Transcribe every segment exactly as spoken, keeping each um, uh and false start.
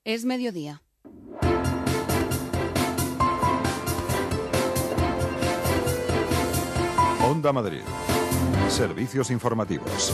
Es mediodía. Onda Madrid. Servicios informativos.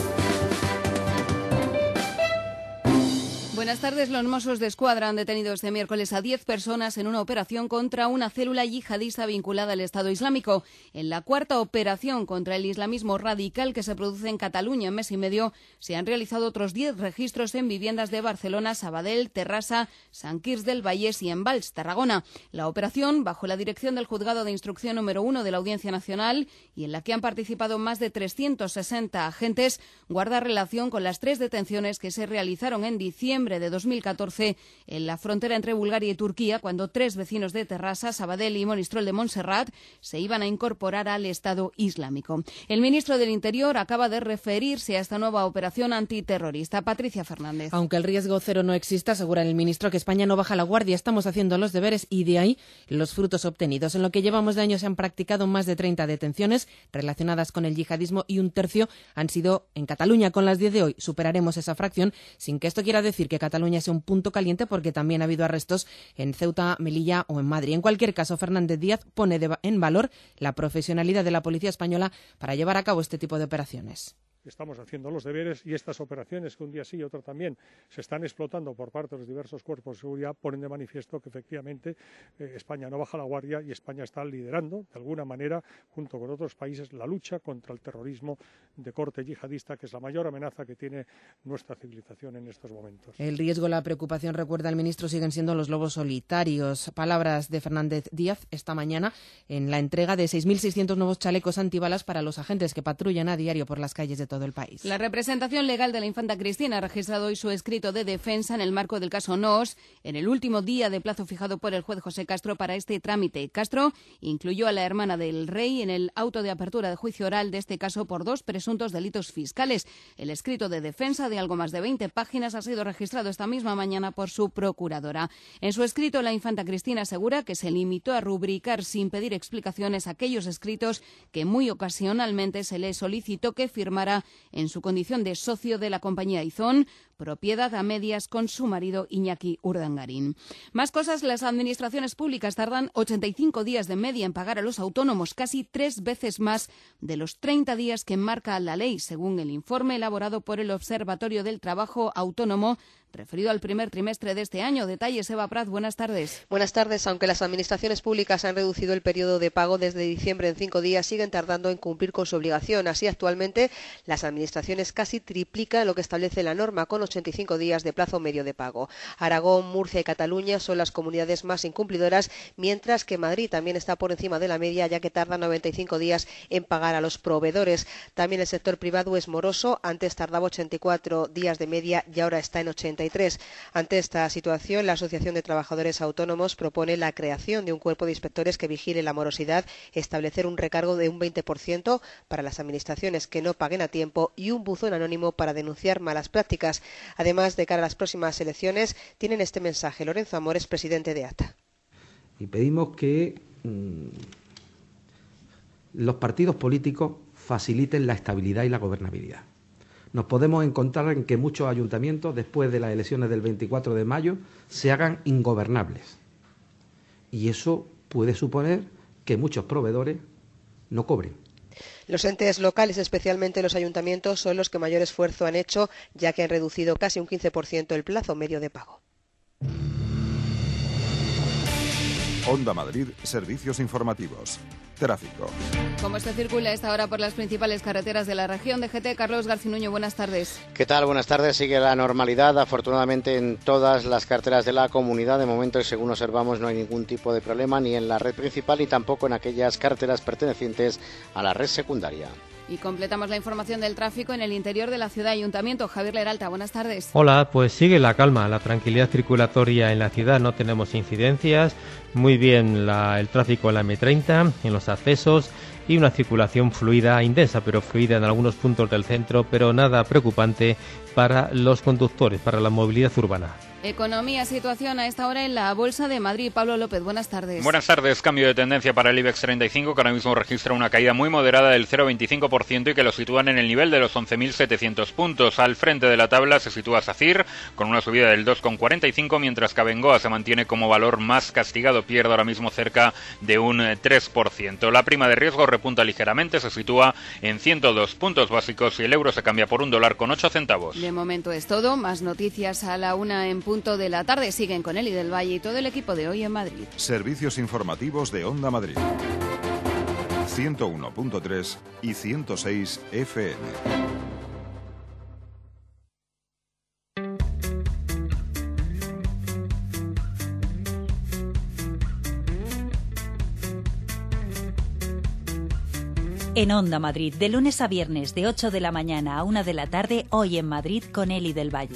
Buenas tardes. Los Mossos de Escuadra han detenido este miércoles a diez personas en una operación contra una célula yihadista vinculada al Estado Islámico. En la cuarta operación contra el islamismo radical que se produce en Cataluña en mes y medio, se han realizado otros diez registros en viviendas de Barcelona, Sabadell, Terrassa, Sant Quirze del Vallès y en Valls, Tarragona. La operación, bajo la dirección del Juzgado de Instrucción número uno de la Audiencia Nacional y en la que han participado más de trescientos sesenta agentes, guarda relación con las tres detenciones que se realizaron en diciembre de dos mil catorce en la frontera entre Bulgaria y Turquía, cuando tres vecinos de Terrassa, Sabadell y Monistrol de Montserrat se iban a incorporar al Estado Islámico. El ministro del Interior acaba de referirse a esta nueva operación antiterrorista. Patricia Fernández. Aunque el riesgo cero no exista, asegura el ministro que España no baja la guardia. Estamos haciendo los deberes y de ahí los frutos obtenidos. En lo que llevamos de año se han practicado más de treinta detenciones relacionadas con el yihadismo y un tercio han sido en Cataluña. Con las diez de hoy superaremos esa fracción, sin que esto quiera decir que Cataluña sea un punto caliente, porque también ha habido arrestos en Ceuta, Melilla o en Madrid. En cualquier caso, Fernández Díaz pone de, en valor la profesionalidad de la policía española para llevar a cabo este tipo de operaciones. Estamos haciendo los deberes y estas operaciones que un día sí y otro también se están explotando por parte de los diversos cuerpos de seguridad ponen de manifiesto que efectivamente eh, España no baja la guardia y España está liderando de alguna manera junto con otros países la lucha contra el terrorismo de corte yihadista, que es la mayor amenaza que tiene nuestra civilización en estos momentos. El riesgo, la preocupación, recuerda el ministro, siguen siendo los lobos solitarios. Palabras de Fernández Díaz esta mañana en la entrega de seis mil seiscientos nuevos chalecos antibalas para los agentes que patrullan a diario por las calles de todo el país. La representación legal de la infanta Cristina ha registrado hoy su escrito de defensa en el marco del caso Noos, en el último día de plazo fijado por el juez José Castro para este trámite. Castro incluyó a la hermana del rey en el auto de apertura de juicio oral de este caso por dos presuntos delitos fiscales. El escrito de defensa, de algo más de veinte páginas, ha sido registrado esta misma mañana por su procuradora. En su escrito, la infanta Cristina asegura que se limitó a rubricar sin pedir explicaciones aquellos escritos que muy ocasionalmente se le solicitó que firmara en su condición de socio de la compañía Izón, propiedad a medias con su marido Iñaki Urdangarín. Más cosas, las administraciones públicas tardan ochenta y cinco días de media en pagar a los autónomos, casi tres veces más de los treinta días que marca la ley, según el informe elaborado por el Observatorio del Trabajo Autónomo, referido al primer trimestre de este año. Detalles, Eva Prat, buenas tardes. Buenas tardes. Aunque las administraciones públicas han reducido el periodo de pago desde diciembre en cinco días, siguen tardando en cumplir con su obligación. Así, actualmente, las administraciones casi triplican lo que establece la norma, con ochenta y cinco días de plazo medio de pago. Aragón, Murcia y Cataluña son las comunidades más incumplidoras, mientras que Madrid también está por encima de la media, ya que tarda noventa y cinco días en pagar a los proveedores. También el sector privado es moroso. Antes tardaba ochenta y cuatro días de media y ahora está en ochenta y tres. Ante esta situación, la Asociación de Trabajadores Autónomos propone la creación de un cuerpo de inspectores que vigile la morosidad, establecer un recargo de un veinte por ciento para las administraciones que no paguen a tiempo y un buzón anónimo para denunciar malas prácticas. Además, de cara a las próximas elecciones, tienen este mensaje Lorenzo Amores, presidente de A T A. Y pedimos que mmm, los partidos políticos faciliten la estabilidad y la gobernabilidad. Nos podemos encontrar en que muchos ayuntamientos, después de las elecciones del veinticuatro de mayo, se hagan ingobernables. Y eso puede suponer que muchos proveedores no cobren. Los entes locales, especialmente los ayuntamientos, son los que mayor esfuerzo han hecho, ya que han reducido casi un quince por ciento el plazo medio de pago. Onda Madrid, servicios informativos. Tráfico. Como se circula a esta hora por las principales carreteras de la región de G T, Carlos Garcinuño, buenas tardes. ¿Qué tal? Buenas tardes. Sigue la normalidad, afortunadamente, en todas las carreteras de la comunidad. De momento, y según observamos, no hay ningún tipo de problema ni en la red principal ni tampoco en aquellas carreteras pertenecientes a la red secundaria. Y completamos la información del tráfico en el interior de la ciudad. Ayuntamiento, Javier Leralta, buenas tardes. Hola, pues sigue la calma, la tranquilidad circulatoria en la ciudad, no tenemos incidencias, muy bien la, el tráfico en la eme treinta, en los accesos y una circulación fluida, intensa pero fluida en algunos puntos del centro, pero nada preocupante para los conductores, para la movilidad urbana. Economía, situación a esta hora en la Bolsa de Madrid. Pablo López, buenas tardes. Buenas tardes. Cambio de tendencia para el IBEX treinta y cinco, que ahora mismo registra una caída muy moderada del cero coma veinticinco por ciento y que lo sitúan en el nivel de los once mil setecientos puntos. Al frente de la tabla se sitúa SACIR con una subida del dos coma cuarenta y cinco, mientras que Abengoa se mantiene como valor más castigado, pierde ahora mismo cerca de un tres por ciento. La prima de riesgo repunta ligeramente, se sitúa en ciento dos puntos básicos y el euro se cambia por un dólar con ocho centavos. De momento es todo. Más noticias a la una en punto de la tarde. Siguen con Eli del Valle y todo el equipo de Hoy en Madrid. Servicios informativos de Onda Madrid. ciento uno punto tres y ciento seis F M. En Onda Madrid, de lunes a viernes, de ocho de la mañana a una de la tarde, Hoy en Madrid con Eli del Valle.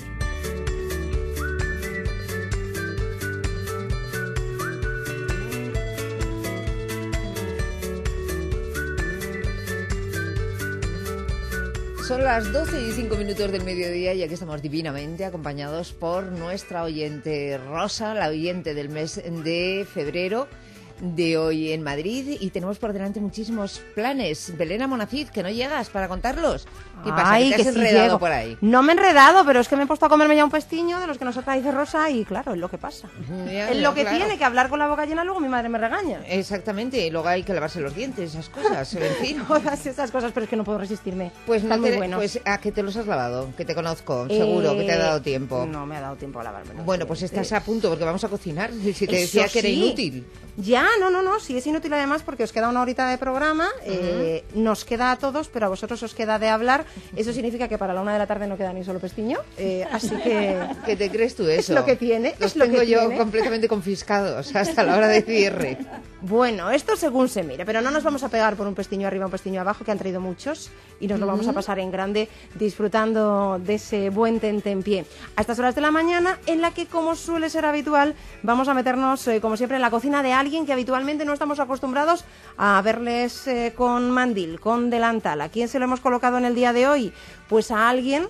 Son las doce y cinco minutos del mediodía y aquí estamos divinamente acompañados por nuestra oyente Rosa, la oyente del mes de febrero de Hoy en Madrid, y tenemos por delante muchísimos planes. Belén Amonacid, que no llegas para contarlos. ¿Qué pasa? Ay, ¿Que te que has sí enredado llego. por ahí? No me he enredado, pero es que me he puesto a comerme ya un pestiño de los que nos trae Rosa y claro, es lo que pasa. Ya, es ya, lo que claro. tiene, que hablar con la boca llena, luego mi madre me regaña. Exactamente, y luego hay que lavarse los dientes, esas cosas, en fin. Todas esas cosas, pero es que no puedo resistirme. Pues, Están no muy te- buenos. pues a que te los has lavado, que te conozco, seguro que te ha dado tiempo. Eh, No me ha dado tiempo a lavarme. Bueno, pues estás a punto porque vamos a cocinar. Si te Eso decía que era sí. inútil. Ya, no, no, no, sí es inútil además porque os queda una horita de programa, eh, nos queda a todos, pero a vosotros os queda de hablar. Eso significa que para la una de la tarde no queda ni solo pestiño, eh, así que... ¿Qué te crees tú eso? Es lo que tiene, Los es lo tengo que yo tiene. completamente confiscados hasta la hora de cierre. Bueno, esto según se mire, pero no nos vamos a pegar por un pestiño arriba, un pestiño abajo, que han traído muchos, y nos lo vamos a pasar en grande disfrutando de ese buen tentempié. A estas horas de la mañana, en la que, como suele ser habitual, vamos a meternos, eh, como siempre, en la cocina de alguien que habitualmente no estamos acostumbrados a verles eh, con mandil, con delantal. ¿A quién se lo hemos colocado en el día de hoy? Pues a alguien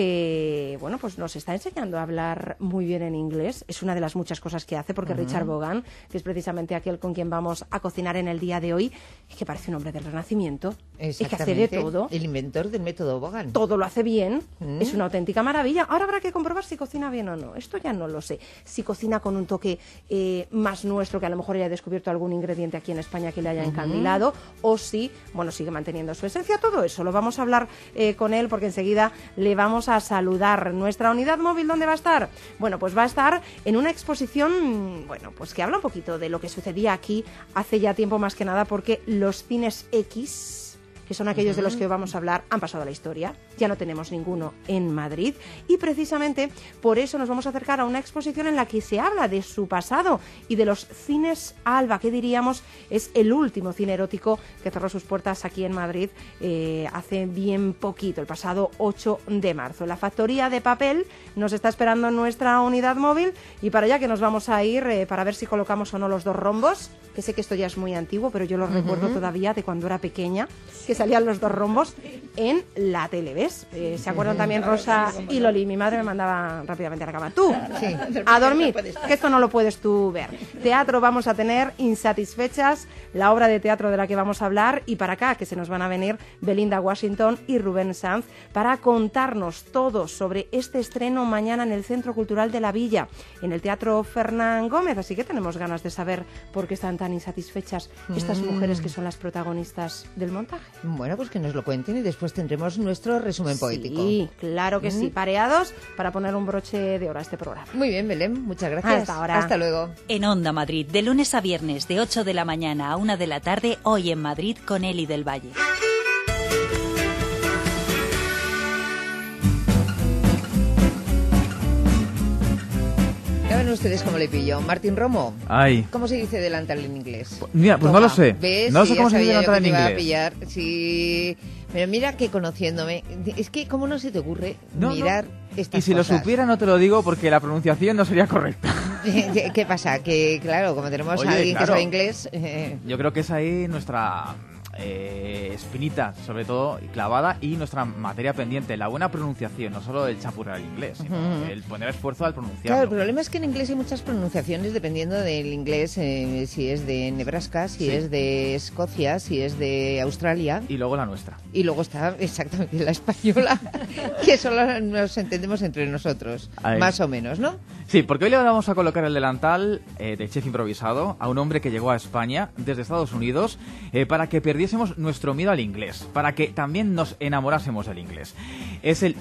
que, bueno, pues nos está enseñando a hablar muy bien en inglés. Es una de las muchas cosas que hace, porque Ujú. Richard Vaughan, que es precisamente aquel con quien vamos a cocinar en el día de hoy, es que parece un hombre del Renacimiento. Es que hace de Exactamente. todo. El inventor del método Vaughan. Todo lo hace bien, Mm. es una auténtica maravilla. Ahora habrá que comprobar si cocina bien o no. Esto ya no lo sé. Si cocina con un toque eh, más nuestro, que a lo mejor haya descubierto algún ingrediente aquí en España que le haya Ujú. encandilado, o si, bueno, sigue manteniendo su esencia. Todo eso lo vamos a hablar eh, con él, porque enseguida le vamos a saludar. Nuestra unidad móvil, ¿dónde va a estar? Bueno, pues va a estar en una exposición, bueno, pues que habla un poquito de lo que sucedía aquí hace ya tiempo, más que nada porque los cines X, que son aquellos de los que vamos a hablar, han pasado a la historia. Ya no tenemos ninguno en Madrid. Y precisamente por eso nos vamos a acercar a una exposición en la que se habla de su pasado y de los cines Alba, que diríamos es el último cine erótico que cerró sus puertas aquí en Madrid eh, hace bien poquito, el pasado ocho de marzo. La factoría de papel nos está esperando en nuestra unidad móvil, y para allá que nos vamos a ir eh, para ver si colocamos o no los dos rombos, que sé que esto ya es muy antiguo, pero yo lo Ujú. recuerdo todavía de cuando era pequeña, que salían los dos rombos en la tele, ¿ves? Eh, ¿Se acuerdan también Rosa y Loli? Mi madre me mandaba rápidamente a la cama. Tú, a dormir, que esto no lo puedes tú ver. Teatro vamos a tener, Insatisfechas, la obra de teatro de la que vamos a hablar, y para acá que se nos van a venir Belinda Washington y Rubén Sanz para contarnos todo sobre este estreno mañana en el Centro Cultural de la Villa, en el Teatro Fernán Gómez. Así que tenemos ganas de saber por qué están tan insatisfechas estas Mm. mujeres que son las protagonistas del montaje. Bueno, pues que nos lo cuenten y después tendremos nuestro resumen poético. Sí, claro que Mm. sí. Pareados para poner un broche de oro a este programa. Muy bien, Belén, muchas gracias. Hasta ahora. Hasta luego. En Onda Madrid, de lunes a viernes, de ocho de la mañana a una de la tarde, Hoy en Madrid con Eli del Valle. Ya ven ustedes cómo le pillo. Martín Romo. Ay. ¿Cómo se dice delantal en inglés? Mira, pues Toma, no lo sé. ¿Ves? No Sí, sé ya cómo se dice sabía yo delantal que en te iba a inglés. pillar. Sí. Pero mira que conociéndome, es que cómo no se te ocurre No, no. mirar estas Y si cosas. lo supiera no te lo digo porque la pronunciación no sería correcta. ¿Qué pasa? Que claro, como tenemos Oye, a alguien claro. que sabe inglés... eh, Yo creo que es ahí nuestra eh, espinita, sobre todo, clavada, y nuestra materia pendiente, la buena pronunciación, no solo el chapurrear el inglés, sino uh-huh. el poner esfuerzo al pronunciarlo. Claro, el problema es que en inglés hay muchas pronunciaciones dependiendo del inglés, eh, si es de Nebraska, si sí. es de Escocia, si es de Australia. Y luego la nuestra. Y luego está exactamente la española, que solo nos entendemos entre nosotros, Ahí. más o menos, ¿no? Sí, porque hoy le vamos a colocar el delantal eh, de chef improvisado a un hombre que llegó a España desde Estados Unidos eh, para que perdiésemos nuestro miedo al inglés, para que también nos enamorásemos del inglés. Es el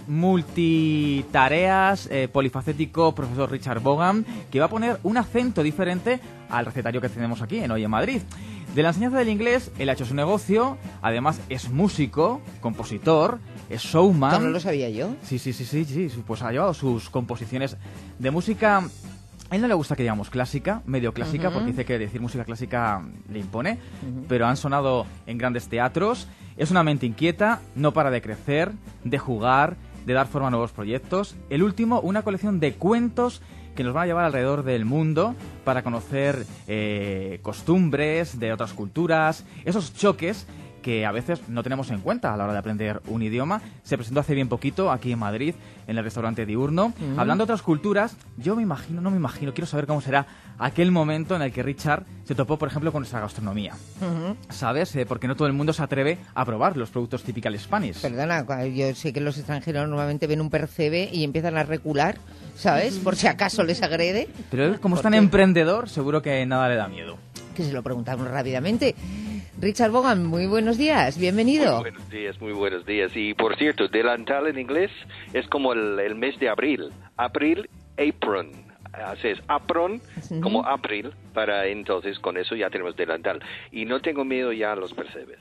multitareas, eh, polifacético profesor Richard Vaughan, que va a poner un acento diferente al recetario que tenemos aquí en Hoy en Madrid. De la enseñanza del inglés, él ha hecho su negocio, además es músico, compositor, es showman. ¿Esto no lo sabía yo? Sí, sí, sí, sí, sí, pues ha llevado sus composiciones de música. A él no le gusta que digamos clásica, medio clásica, uh-huh. porque dice que decir música clásica le impone, uh-huh. pero han sonado en grandes teatros. Es una mente inquieta, no para de crecer, de jugar, de dar forma a nuevos proyectos. El último, una colección de cuentos que nos van a llevar alrededor del mundo para conocer eh, costumbres de otras culturas, esos choques que a veces no tenemos en cuenta a la hora de aprender un idioma. Se presentó hace bien poquito aquí en Madrid, en el restaurante Diurno. Mm. Hablando de otras culturas, yo me imagino, no me imagino, quiero saber cómo será aquel momento en el que Richard se topó, por ejemplo, con nuestra gastronomía. Mm-hmm. ¿Sabes? Eh, porque no todo el mundo se atreve a probar los productos typical Spanish. Perdona, yo sé que los extranjeros normalmente ven un percebe y empiezan a recular, ¿sabes? Por si acaso les agrede. Pero él, como es tan emprendedor, seguro que nada le da miedo. Que se lo preguntamos rápidamente. Richard Vaughan, muy buenos días, bienvenido. Muy buenos días, muy buenos días. Y por cierto, delantal en inglés es como el, el mes de abril. Abril, apron. Así es, apron, uh-huh. como abril, para entonces con eso ya tenemos delantal. Y no tengo miedo ya a los percebes.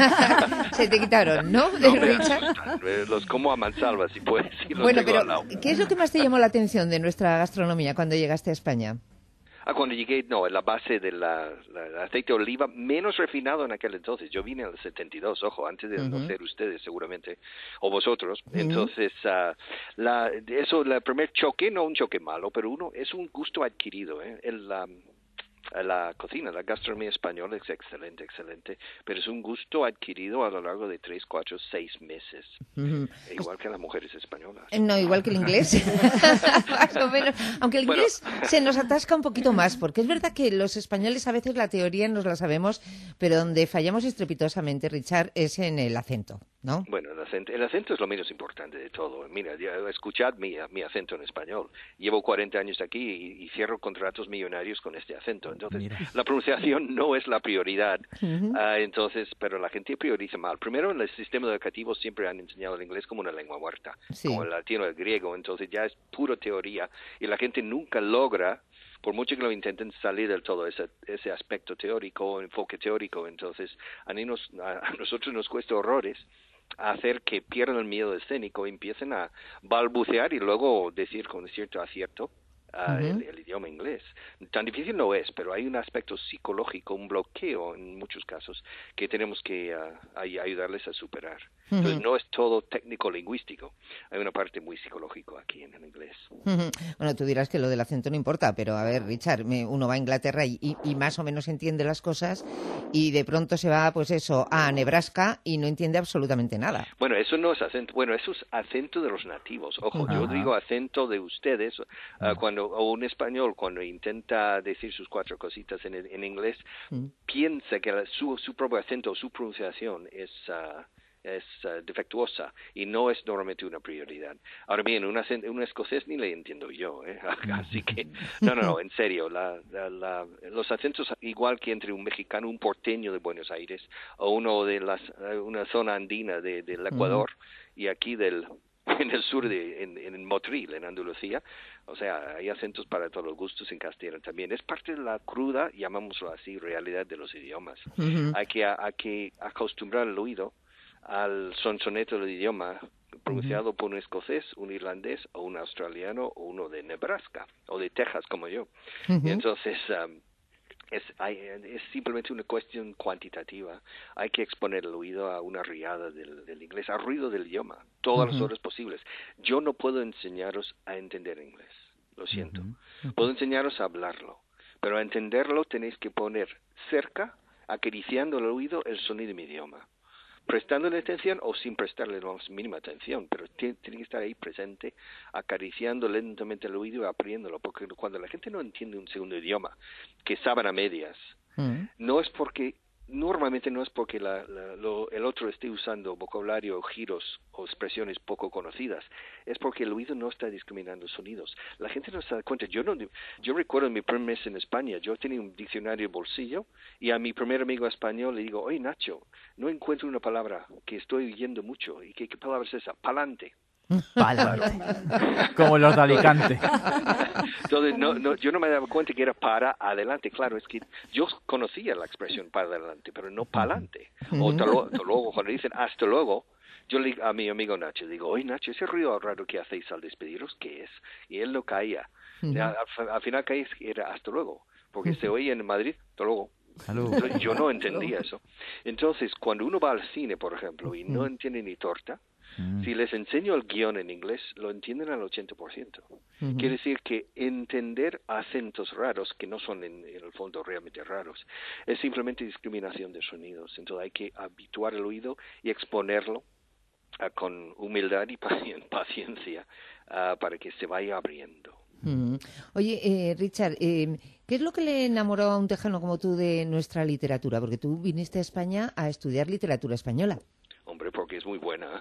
Se te quitaron, ¿no? No, Richard. Los como a mansalva, si puedes. Si bueno, pero ¿qué es lo que más te llamó la atención de nuestra gastronomía cuando llegaste a España? Ah, cuando llegué, no, en la base del aceite de oliva, menos refinado en aquel entonces. Yo vine en el setenta y dos, ojo, antes de uh-huh. nacer ustedes seguramente, o vosotros. Uh-huh. Entonces, uh, la, eso, el primer choque, no un choque malo, pero uno es un gusto adquirido, ¿eh? El... Um, La cocina, la gastronomía española es excelente, excelente, pero es un gusto adquirido a lo largo de tres, cuatro, seis meses, uh-huh. igual que las mujeres españolas. No, igual que el inglés, más o menos, aunque el inglés bueno. se nos atasca un poquito más, porque es verdad que los españoles a veces la teoría nos la sabemos, pero donde fallamos estrepitosamente, Richard, es en el acento, ¿no? Bueno, el acento, el acento es lo menos importante de todo. Mira, escuchad mi, mi acento en español. Llevo cuarenta años aquí y, y cierro contratos millonarios con este acento. Entonces, Mira. la pronunciación no es la prioridad. Uh-huh. Uh, entonces, pero la gente prioriza mal. Primero, en el sistema educativo siempre han enseñado el inglés como una lengua muerta, sí. como el latino, el griego. Entonces, ya es pura teoría y la gente nunca logra, por mucho que lo intenten, salir del todo ese, ese aspecto teórico, enfoque teórico. Entonces, a, nos, a nosotros nos cuesta horrores hacer que pierdan el miedo escénico y empiecen a balbucear y luego decir con cierto acierto Uh, uh-huh. el, el idioma inglés. Tan difícil no es, pero hay un aspecto psicológico, un bloqueo en muchos casos que tenemos que uh, ay- ayudarles a superar. Uh-huh. Entonces no es todo técnico-lingüístico, hay una parte muy psicológica aquí en el inglés. Uh-huh. Bueno, tú dirás que lo del acento no importa, pero a ver, Richard, me, uno va a Inglaterra y, y, y más o menos entiende las cosas y de pronto se va, pues eso, a Nebraska y no entiende absolutamente nada. Bueno, eso no es acento, bueno, eso es acento de los nativos. Ojo, uh-huh. yo digo acento de ustedes, uh, uh-huh. cuando o un español cuando intenta decir sus cuatro cositas en, en inglés, mm. piensa que la, su, su propio acento o su pronunciación es, uh, es uh, defectuosa y no es normalmente una prioridad. Ahora bien, un, acento, un escocés ni le entiendo yo, ¿eh? Así que, no, no, no, en serio, la, la, la, los acentos igual que entre un mexicano, un porteño de Buenos Aires o uno de las, una zona andina de, del Ecuador mm. y aquí del... en el sur de en, en Motril, en Andalucía, o sea, hay acentos para todos los gustos en castellano también. Es parte de la cruda, llamámoslo así, realidad de los idiomas. Uh-huh. Hay que hay que acostumbrar el oído al sonsoneto del idioma pronunciado uh-huh. por un escocés, un irlandés o un australiano o uno de Nebraska o de Texas como yo. Uh-huh. Y entonces um, Es, hay, es simplemente una cuestión cuantitativa. Hay que exponer el oído a una riada del, del inglés, al ruido del idioma, todas uh-huh. las horas posibles. Yo no puedo enseñaros a entender inglés, lo siento. Uh-huh. Uh-huh. Puedo enseñaros a hablarlo, pero a entenderlo tenéis que poner cerca acariciando el oído el sonido de mi idioma, prestándole atención o sin prestarle la mínima atención, pero tiene, tiene que estar ahí presente, acariciando lentamente el oído y aprendiéndolo, porque cuando la gente no entiende un segundo idioma, que saben a medias, mm. no es porque, normalmente no es porque la, la, lo, el otro esté usando vocabulario, giros o expresiones poco conocidas, es porque el oído no está discriminando sonidos. La gente no se da cuenta. Yo no, yo recuerdo mi primer mes en España, yo tenía un diccionario de bolsillo y a mi primer amigo español le digo, oye Nacho, no encuentro una palabra que estoy oyendo mucho. ¿Y qué, qué palabra es esa? Palante. Palante. Como los de Alicante. Entonces, no, no, yo no me daba cuenta que era para adelante. Claro, es que yo conocía la expresión para adelante, pero no para adelante. O hasta luego, hasta luego, cuando dicen hasta luego, yo le a mi amigo Nacho digo, oye Nacho, ese ruido raro que hacéis al despediros, ¿qué es? Y él no caía. Uh-huh. al, al final caía, era hasta luego, porque uh-huh. se oía en Madrid, hasta luego. Entonces, yo no entendía eso. Entonces, cuando uno va al cine, por ejemplo, y no entiende ni torta, Mm. si les enseño el guión en inglés, lo entienden al ochenta por ciento. Uh-huh. Quiere decir que entender acentos raros, que no son en, en el fondo realmente raros, es simplemente discriminación de sonidos. Entonces hay que habituar el oído y exponerlo uh, con humildad y paciencia uh, para que se vaya abriendo. Uh-huh. Oye, eh, Richard, eh, ¿qué es lo que le enamoró a un tejano como tú de nuestra literatura? Porque tú viniste a España a estudiar literatura española. Hombre, porque es muy buena.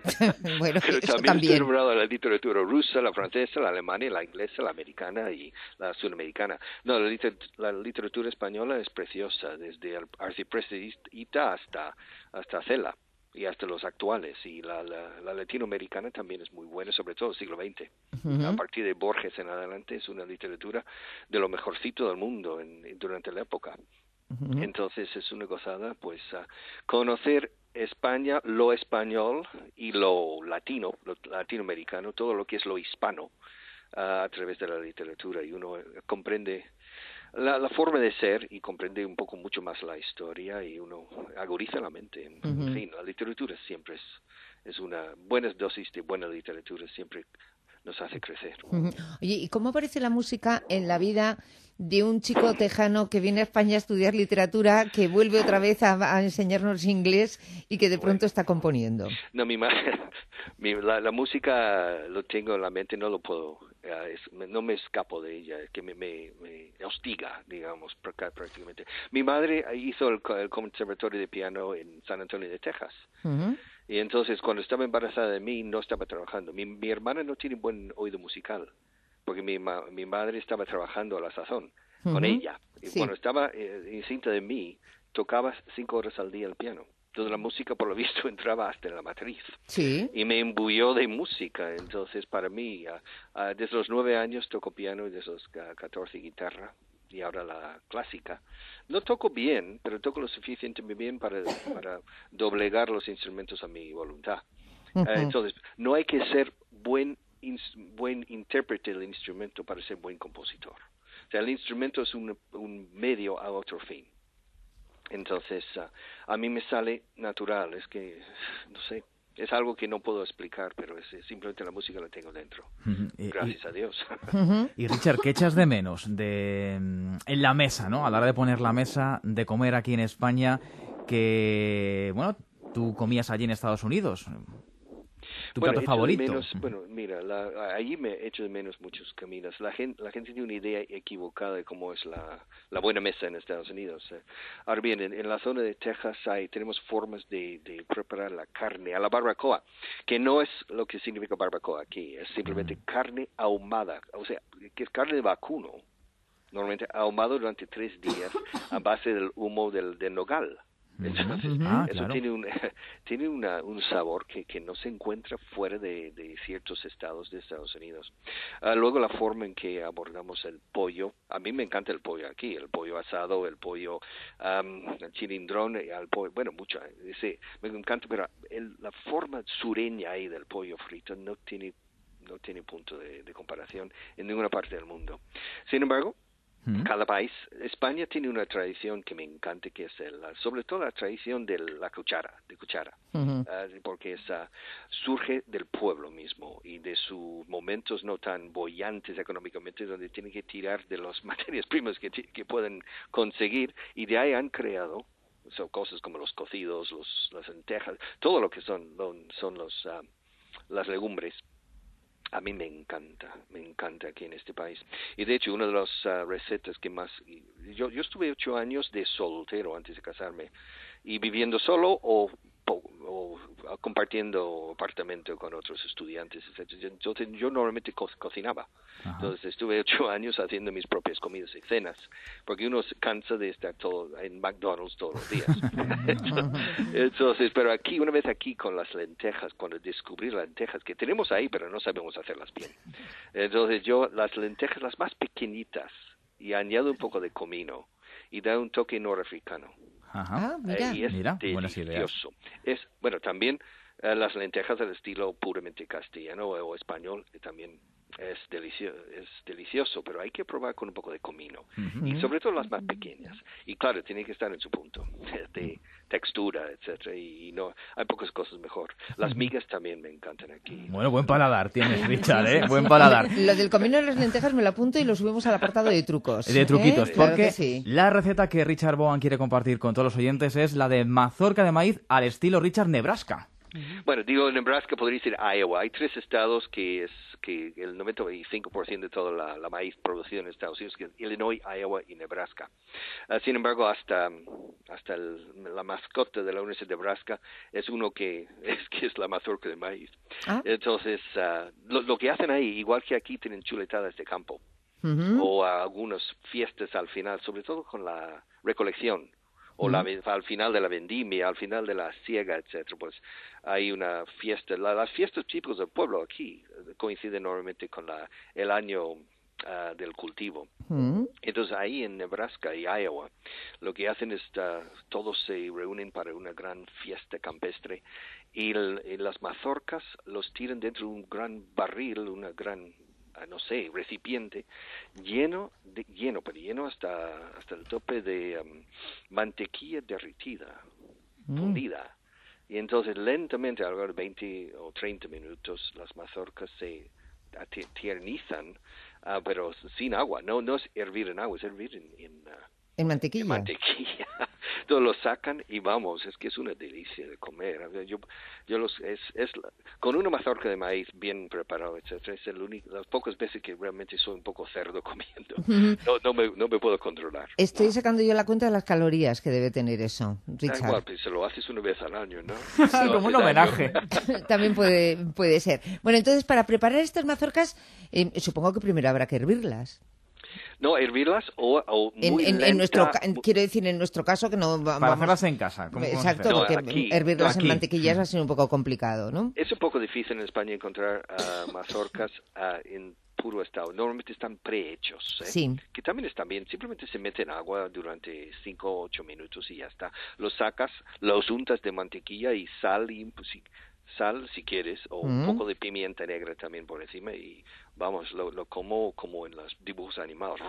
Bueno, pero también, también estoy enamorado de la literatura rusa, la francesa, la alemana, la inglesa, la americana y la sudamericana. No, la, liter la literatura española es preciosa, desde el arcipreste Ita hasta, hasta Cela y hasta los actuales. Y la, la, la latinoamericana también es muy buena, sobre todo el siglo veinte. Uh-huh. A partir de Borges en adelante es una literatura de lo mejorcito del mundo en, en, durante la época. Uh-huh. Entonces es una gozada, pues, uh, conocer España, lo español y lo latino, lo latinoamericano, todo lo que es lo hispano uh, a través de la literatura, y uno comprende la, la forma de ser y comprende un poco mucho más la historia y uno aguriza la mente. En, uh-huh. en fin, la literatura siempre es, es una buena dosis de buena literatura, siempre nos hace crecer. Uh-huh. Oye, ¿y cómo aparece la música en la vida de un chico tejano que viene a España a estudiar literatura, que vuelve otra vez a, a enseñarnos inglés y que de pronto bueno. está componiendo? No, mi madre, mi, la, la música lo tengo en la mente, no lo puedo, uh, es, no me escapo de ella, que me, me, me hostiga, digamos, prácticamente. Mi madre hizo el, el conservatorio de piano en San Antonio de Texas. Uh-huh. Y entonces, cuando estaba embarazada de mí, no estaba trabajando. Mi, mi hermana no tiene buen oído musical, porque mi, ma, mi madre estaba trabajando a la sazón uh-huh. con ella. Y sí. cuando estaba eh, encinta de mí, tocaba cinco horas al día el piano. Entonces la música, por lo visto, entraba hasta en la matriz. Sí. Y me imbuyó de música. Entonces, para mí, uh, uh, desde los nueve años toco piano y desde los uh, catorce guitarra. Y ahora la clásica. No toco bien, pero toco lo suficientemente bien para, para doblegar los instrumentos a mi voluntad. Uh-huh. Uh, entonces, no hay que ser buen, ins, buen intérprete del instrumento para ser buen compositor. O sea, el instrumento es un, un medio a otro fin. Entonces, uh, a mí me sale natural. Es que, no sé, es algo que no puedo explicar, pero es, es simplemente la música la tengo dentro. Uh-huh. y, Gracias y, a Dios. Uh-huh. Y Richard, ¿qué echas de menos de en la mesa, ¿no? A la hora de poner la mesa, de comer aquí en España, que, bueno, tú comías allí en Estados Unidos? ¿Tu bueno, plato favorito? Menos, bueno, mira, la, allí me echo de menos muchos caminos. La gente, la gente tiene una idea equivocada de cómo es la, la buena mesa en Estados Unidos. Eh. Ahora bien, en, en la zona de Texas hay, tenemos formas de, de preparar la carne a la barbacoa, que no es lo que significa barbacoa aquí, es simplemente mm. carne ahumada, o sea, que es carne de vacuno, normalmente ahumado durante tres días a base del humo del, del nogal. Entonces, uh-huh. ah, eso claro. tiene un tiene una, un sabor que, que no se encuentra fuera de, de ciertos estados de Estados Unidos. Uh, luego la forma en que abordamos el pollo, a mí me encanta el pollo aquí, el pollo asado, el pollo um, el chilindrón, el pollo, bueno, mucho, ese, me encanta, pero el, la forma sureña ahí del pollo frito no tiene no tiene punto de, de comparación en ninguna parte del mundo. Sin embargo, Cada país, España tiene una tradición que me encanta, que es el, sobre todo la tradición de la cuchara, de cuchara, uh-huh. uh, porque esa surge del pueblo mismo y de sus momentos no tan bollantes económicamente, donde tienen que tirar de las materias primas que, que pueden conseguir, y de ahí han creado son cosas como los cocidos, los, las lentejas, todo lo que son, son los, uh, las legumbres. A mí me encanta, me encanta aquí en este país. Y de hecho, una de las uh, recetas que más... Yo, yo estuve ocho años de soltero antes de casarme, y viviendo solo o, o, o compartiendo apartamento con otros estudiantes, etcétera. Entonces yo normalmente co- cocinaba. Ajá. Entonces estuve ocho años haciendo mis propias comidas y cenas, porque uno se cansa de estar todo en McDonald's todos los días. Entonces, pero aquí, una vez aquí con las lentejas, cuando descubrí las lentejas, que tenemos ahí, pero no sabemos hacerlas bien. Entonces yo, las lentejas, las más pequeñitas, y añado un poco de comino, y da un toque norafricano. Ajá. Ah, mira. Eh, y es mira, buenas delicioso. ideas. Es, bueno, también eh, las lentejas del estilo puramente castellano o, o español, que también es, delicio, es delicioso, pero hay que probar con un poco de comino. Uh-huh. Y sobre todo las más pequeñas. Y claro, tiene que estar en su punto de textura, etcétera. Y, y no, hay pocas cosas mejor. Las migas también me encantan aquí. Bueno, buen paladar tienes, Richard, ¿eh? Buen paladar. Lo del comino y las lentejas me lo apunto y lo subimos al apartado de trucos. De truquitos, ¿eh? porque claro sí. La receta que Richard Bogan quiere compartir con todos los oyentes es la de mazorca de maíz al estilo Richard Nebraska. Bueno, digo Nebraska, podría decir Iowa. Hay tres estados que es que el noventa y cinco por ciento de toda la, la maíz producida en Estados Unidos, que es Illinois, Iowa y Nebraska. Uh, sin embargo, hasta hasta el, la mascota de la Universidad de Nebraska es uno que es que es la mazorca de maíz. ¿Ah? Entonces, uh, lo, lo que hacen ahí, igual que aquí, tienen chuletadas de campo. Uh-huh. O uh, algunas fiestas al final, sobre todo con la recolección. O la, al final de la vendimia, al final de la siega, etcétera, pues hay una fiesta. La, las fiestas típicas del pueblo aquí coinciden normalmente con la, el año uh, del cultivo. Uh-huh. Entonces ahí en Nebraska y Iowa lo que hacen es uh, todos se reúnen para una gran fiesta campestre y, el, y las mazorcas los tiran dentro de un gran barril, una gran... no sé, recipiente lleno, de, lleno, pero lleno hasta hasta el tope de um, mantequilla derretida, mm. fundida. Y entonces lentamente, a lo largo de veinte o treinta minutos, las mazorcas se tiernizan, uh, pero sin agua. No no es hervir en agua, es hervir en... en uh, ¿En mantequilla? En mantequilla. Entonces lo sacan y vamos, es que es una delicia de comer. Yo, yo los, es, es la, con una mazorca de maíz bien preparado, etcétera, es el único, las pocas veces que realmente soy un poco cerdo comiendo. Uh-huh. No, no me, no me puedo controlar. Estoy no. sacando yo la cuenta de las calorías que debe tener eso, Richard. Da igual, pues se lo haces una vez al año, ¿no? Como un homenaje. También puede, puede ser. Bueno, entonces para preparar estas mazorcas, eh, supongo que primero habrá que hervirlas. No, hervirlas o, o muy en, en, lenta. En nuestro, quiero decir, en nuestro caso que no vamos... Para hacerlas en casa. ¿Cómo, exacto, no, porque aquí, hervirlas no, en mantequilla va a ser un poco complicado, ¿no? Es un poco difícil en España encontrar uh, mazorcas uh, en puro estado. Normalmente están prehechos, ¿eh? Sí. Que también están bien. Simplemente se meten agua durante cinco o ocho minutos y ya está. Los sacas, los untas de mantequilla y sal y... Pues, sí, sal si quieres o mm. un poco de pimienta negra también por encima y vamos, lo, lo como como en los dibujos animados.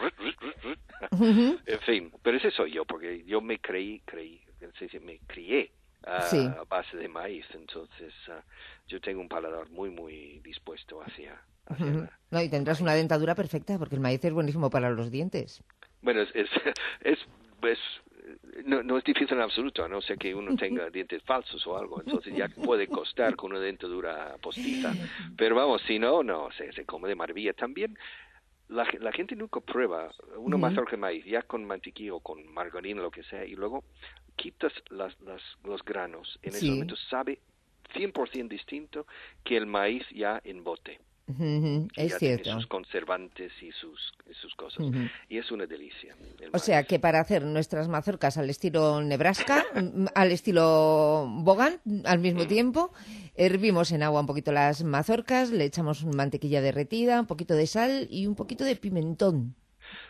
Uh-huh. En fin, pero ese soy yo porque yo me creí, creí, me crié uh, sí. a base de maíz, entonces uh, yo tengo un paladar muy muy dispuesto hacia... hacia uh-huh. la, no, y tendrás una dentadura perfecta porque el maíz es buenísimo para los dientes. Bueno, es... es, es, es No, no es difícil en absoluto, a no ser que uno tenga dientes falsos o algo, entonces ya puede costar con una dentadura postiza. Pero vamos, si no, no, se, se come de maravilla. También la, la gente nunca prueba una uh-huh. mazorca de maíz, ya con mantequilla o con margarina, lo que sea, y luego quitas las, las, los granos. En ese sí. momento sabe cien por ciento distinto que el maíz ya en bote. Uh-huh, es ya cierto. Tiene sus conservantes y sus, y sus cosas. Uh-huh. Y es una delicia. O maíz. Sea que para hacer nuestras mazorcas al estilo Nebraska, al estilo Bogan, al mismo uh-huh. tiempo, hervimos en agua un poquito las mazorcas, le echamos mantequilla derretida, un poquito de sal y un poquito de pimentón.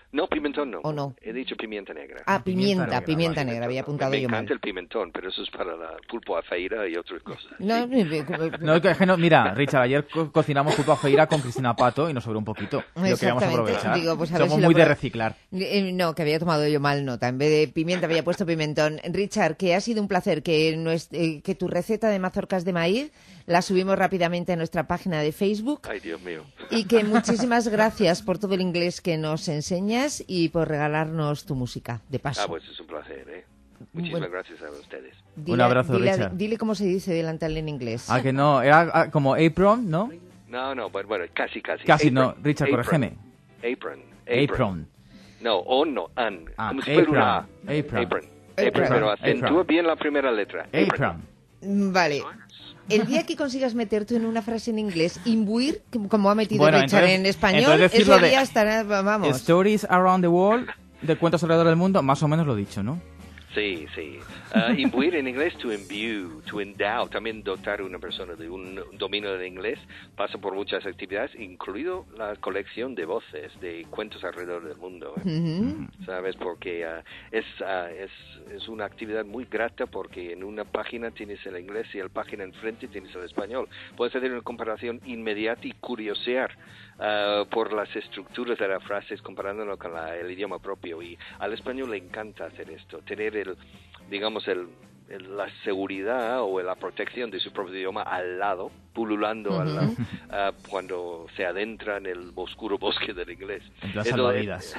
No, pimentón no. ¿O no? He dicho pimienta negra. Ah, pimienta, pimienta negra, pimienta negra había apuntado me, yo me mal. encanta el pimentón, pero eso es para la pulpo a feira y otras cosas. No, sí. no, es que no, mira, Richard, ayer co cocinamos pulpo a feira con Cristina Pato y nos sobró un poquito. Lo queríamos aprovechar. Digo, pues a ver Somos si muy lo... de reciclar. Eh, no, que había tomado yo mal nota. En vez de pimienta había puesto pimentón. Richard, que ha sido un placer que, nues- eh, que tu receta de mazorcas de maíz la subimos rápidamente a nuestra página de Facebook. Ay, Dios mío. Y que muchísimas gracias por todo el inglés que nos enseñas y por regalarnos tu música, de paso. Ah, pues es un placer, ¿eh? Muchísimas Bueno. gracias a ustedes. Dile, Un abrazo, dile, Richard. Dile cómo se dice delantal en inglés. Ah, que no, era ah, como apron, ¿no? No, no, bueno, bueno casi, casi. Casi Apron. no, Richard, Apron. corrígeme. Apron. Apron. Apron. No, on no, an. Ah, Como si fuera una A. apron. Apron. Apron. Apron. Apron, pero acentúa Apron. bien la primera letra. Apron. Vale. El día que consigas meterte en una frase en inglés, imbuir, como ha metido Bueno, Richard entonces- en español, entonces decirlo ese de- día estará, vamos. Stories Around the World, de cuentos alrededor del mundo, más o menos lo he dicho, ¿no? Sí, sí. Uh, imbuir en inglés, to imbue, to endow, también dotar a una persona de un dominio del inglés, pasa por muchas actividades, incluido la colección de voces de cuentos alrededor del mundo. ¿eh? Uh-huh. ¿Sabes? Porque uh, es, uh, es, es una actividad muy grata porque en una página tienes el inglés y en la página enfrente tienes el español. Puedes hacer una comparación inmediata y curiosear uh, por las estructuras de las frases comparándolo con la, el idioma propio. Y al español le encanta hacer esto, tener el, digamos, el, el, la seguridad o la protección de su propio idioma al lado, pululando Uh-huh. al lado, uh, cuando se adentra en el oscuro bosque del inglés. En plan Eso, salvavidas.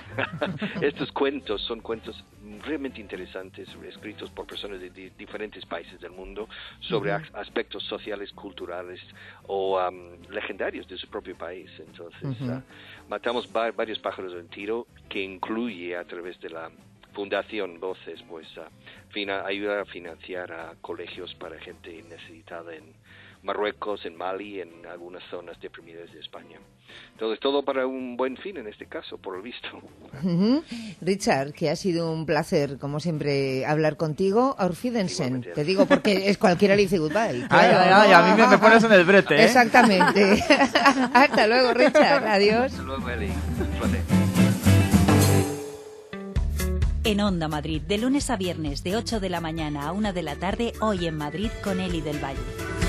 estos cuentos son cuentos realmente interesantes, escritos por personas de di diferentes países del mundo, sobre Uh-huh. aspectos sociales, culturales o um, legendarios de su propio país. Entonces, Uh-huh. uh, matamos va varios pájaros de un tiro, que incluye a través de la Fundación Voces, pues uh, fina ayuda a financiar a colegios para gente necesitada en Marruecos, en Mali, en algunas zonas deprimidas de España. Entonces, todo para un buen fin en este caso, por lo visto. Uh-huh. Richard, que ha sido un placer, como siempre, hablar contigo. Auf Wiedersehen. Te digo porque es cualquiera le dice goodbye. Ay, Claro. ay, ay, a mí me, me pones en el brete, ¿eh? Exactamente. Hasta luego, Richard. Adiós. Hasta luego, Eli. Un placer. En Onda Madrid, de lunes a viernes, de ocho de la mañana a una de la tarde, hoy en Madrid con Eli del Valle.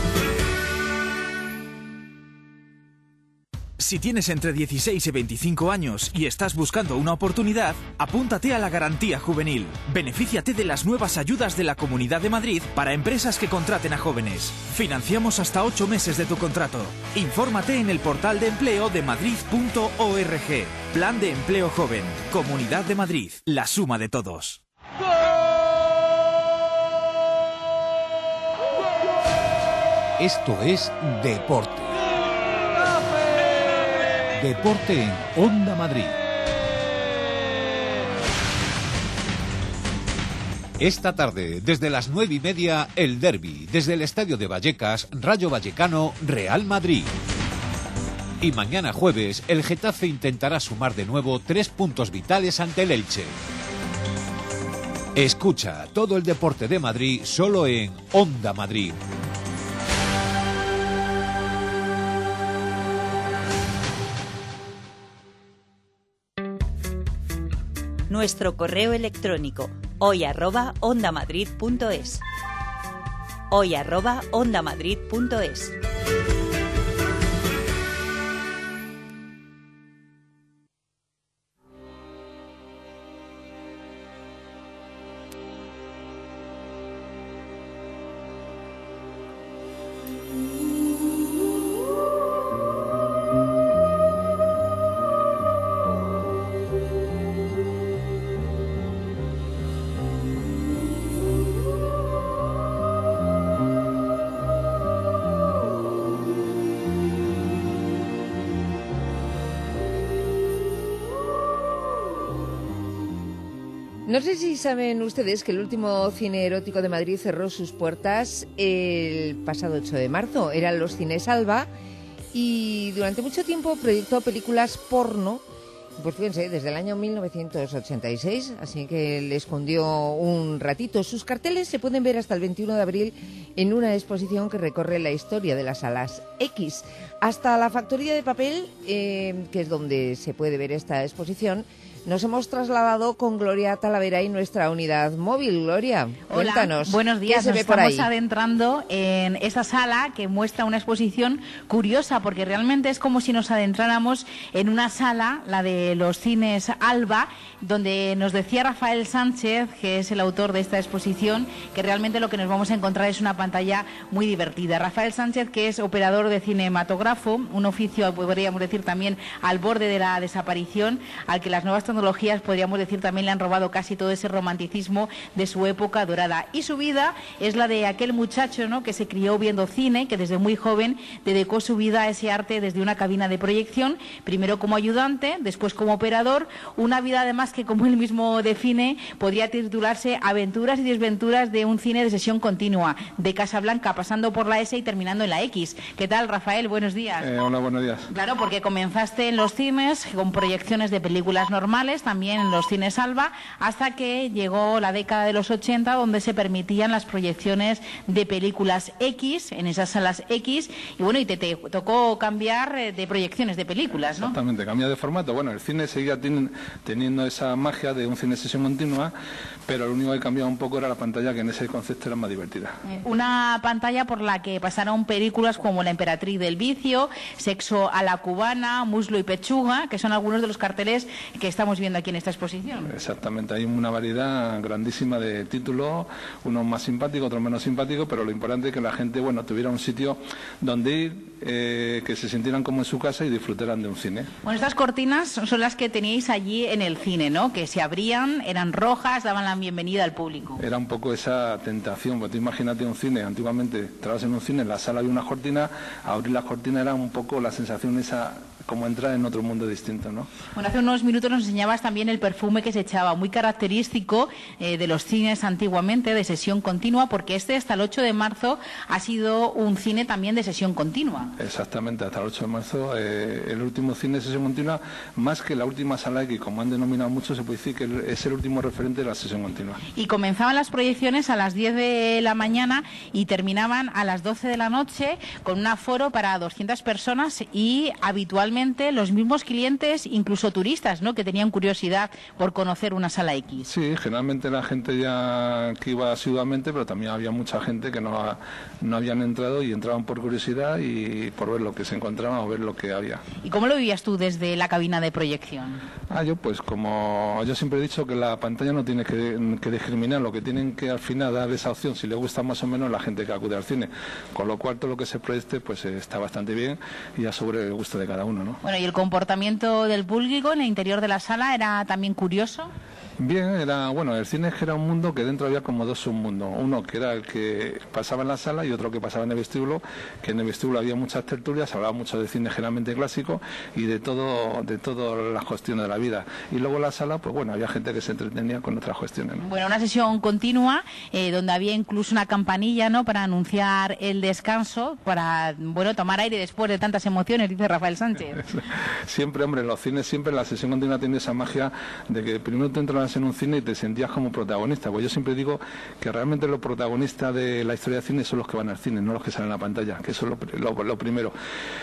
Si tienes entre dieciséis y veinticinco años y estás buscando una oportunidad, apúntate a la Garantía Juvenil. Benefíciate de las nuevas ayudas de la Comunidad de Madrid para empresas que contraten a jóvenes. Financiamos hasta ocho meses de tu contrato. Infórmate en el portal de empleo de madrid punto org. Plan de Empleo Joven. Comunidad de Madrid. La suma de todos. Esto es Deporte. Deporte en Onda Madrid. Esta tarde, desde las nueve y media, el derbi, desde el Estadio de Vallecas, Rayo Vallecano, Real Madrid. Y mañana jueves, el Getafe intentará sumar de nuevo tres puntos vitales ante el Elche. Escucha todo el deporte de Madrid solo en Onda Madrid. Nuestro correo electrónico hoy arroba ondamadrid.es. Hoy arroba ondamadrid.es. No sé si saben ustedes que el último cine erótico de Madrid cerró sus puertas el pasado ocho de marzo. Eran los Cines Alba y durante mucho tiempo proyectó películas porno. Pues fíjense, desde el año mil novecientos ochenta y seis, así que le escondió un ratito. Sus carteles se pueden ver hasta el veintiuno de abril en una exposición que recorre la historia de las salas X. Hasta la factoría de papel, eh, que es donde se puede ver esta exposición, nos hemos trasladado con Gloria Talavera y nuestra unidad móvil. Gloria, hola, cuéntanos. Buenos días, ¿qué se nos ve por estamos ahí? adentrando en esa sala que muestra una exposición curiosa, porque realmente es como si nos adentráramos en una sala, la de los cines Alba, donde nos decía Rafael Sánchez, que es el autor de esta exposición, que realmente lo que nos vamos a encontrar es una pantalla muy divertida. Rafael Sánchez, que es operador de cinematógrafo, un oficio, podríamos decir, también al borde de la desaparición, al que las nuevas tecnologías, podríamos decir, también le han robado casi todo ese romanticismo de su época dorada. Y su vida es la de aquel muchacho, ¿no?, que se crió viendo cine, que desde muy joven dedicó su vida a ese arte desde una cabina de proyección, primero como ayudante, después como operador, una vida además que, como él mismo define, podría titularse Aventuras y desventuras de un cine de sesión continua, de Casablanca, pasando por la S y terminando en la X. ¿Qué tal, Rafael? Buenos días. Eh, hola, buenos días. Claro, porque comenzaste en los cines con proyecciones de películas normales, también en los cines Alba, hasta que llegó la década de los ochenta, donde se permitían las proyecciones de películas X, en esas salas X, y bueno, y te, te tocó cambiar de proyecciones de películas, ¿no? Exactamente, cambiar de formato. Bueno, el cine seguía ten, teniendo esa magia de un cine sesión continua, pero lo único que cambiaba un poco era la pantalla, que en ese concepto era más divertida. Una pantalla por la que pasaron películas como La emperatriz del vicio, Sexo a la cubana, Muslo y pechuga, que son algunos de los carteles que estamos viendo aquí en esta exposición. Exactamente, hay una variedad grandísima de títulos, unos más simpáticos, otros menos simpáticos, pero lo importante es que la gente, bueno, tuviera un sitio donde ir, eh, que se sintieran como en su casa y disfrutaran de un cine. Bueno, estas cortinas son las que teníais allí en el cine, ¿no?, que se abrían, eran rojas, daban la bienvenida al público. Era un poco esa tentación, porque tú imagínate un cine, antiguamente entrabas en un cine, en la sala había unas cortinas, abrir las cortinas era un poco la sensación esa, como entrar en otro mundo distinto, ¿no? Bueno, hace unos minutos nos enseñabas también el perfume que se echaba, muy característico eh, de los cines antiguamente, de sesión continua, porque este hasta el ocho de marzo ha sido un cine también de sesión continua. Exactamente, hasta el ocho de marzo, eh, el último cine de sesión continua, más que la última sala X, como han denominado mucho, se puede decir que es el último referente de la sesión continua. Y comenzaban las proyecciones a las diez de la mañana y terminaban a las doce de la noche, con un aforo para doscientas personas y habitualmente los mismos clientes, incluso turistas, ¿no?, que tenían curiosidad por conocer una sala X. Sí, generalmente la gente ya que iba asiduamente, pero también había mucha gente que no, no habían entrado y entraban por curiosidad y por ver lo que se encontraba o ver lo que había. ¿Y cómo lo vivías tú desde la cabina de proyección? Ah, yo pues como yo siempre he dicho que la pantalla no tiene que, que discriminar, lo que tienen que al final dar esa opción, si le gusta más o menos la gente que acude al cine, con lo cual todo lo que se proyecte pues está bastante bien y ya sobre el gusto de cada uno, ¿no? Bueno, ¿y el comportamiento del público en el interior de la sala era también curioso? Bien, era bueno, el cine es que era un mundo que dentro había como dos submundos, uno que era el que pasaba en la sala y otro que pasaba en el vestíbulo, que en el vestíbulo había muchas tertulias, se hablaba mucho de cine generalmente clásico y de todo, de todas las cuestiones de la vida. Y luego en la sala, pues bueno, había gente que se entretenía con otras cuestiones, ¿no? Bueno, una sesión continua eh, donde había incluso una campanilla, ¿no?, para anunciar el descanso, para, bueno, tomar aire después de tantas emociones, dice Rafael Sánchez. Siempre, hombre, en los cines siempre la sesión continua tiene esa magia de que primero te entras en un cine y te sentías como protagonista. Pues yo siempre digo que realmente los protagonistas de la historia del cine son los que van al cine, no los que salen en la pantalla, que eso es lo, lo, lo primero.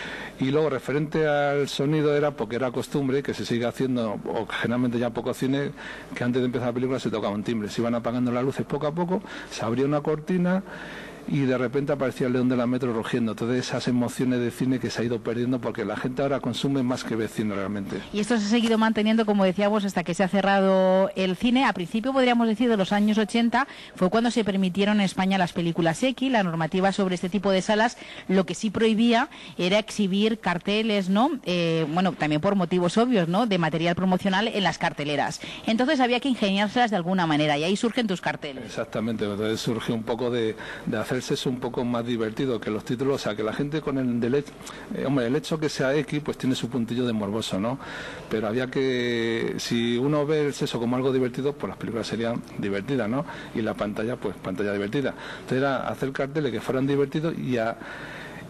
Y luego, referente al sonido, era porque era costumbre, que se sigue haciendo, o generalmente ya poco cine, que antes de empezar la película se tocaba un timbre, se iban apagando las luces poco a poco, se abría una cortina y de repente aparecía el león de la metro rugiendo. Todas esas emociones de cine que se ha ido perdiendo porque la gente ahora consume más que ve cine realmente. Y esto se ha seguido manteniendo, como decíamos, hasta que se ha cerrado el cine. A principio, podríamos decir, de los años ochenta, fue cuando se permitieron en España las películas X. La normativa sobre este tipo de salas lo que sí prohibía era exhibir carteles, ¿no? Eh, bueno, también por motivos obvios, ¿no?, de material promocional en las carteleras. Entonces había que ingeniárselas de alguna manera y ahí surgen tus carteles. Exactamente, entonces surge un poco de, de hacer eso un poco más divertido que los títulos, o sea, que la gente con el del hecho, eh, hombre, el hecho que sea X, pues tiene su puntillo de morboso, ¿no? Pero había que, si uno ve el sexo como algo divertido, pues las películas serían divertidas, ¿no? Y la pantalla, pues pantalla divertida. Entonces era hacer carteles que fueran divertidos y a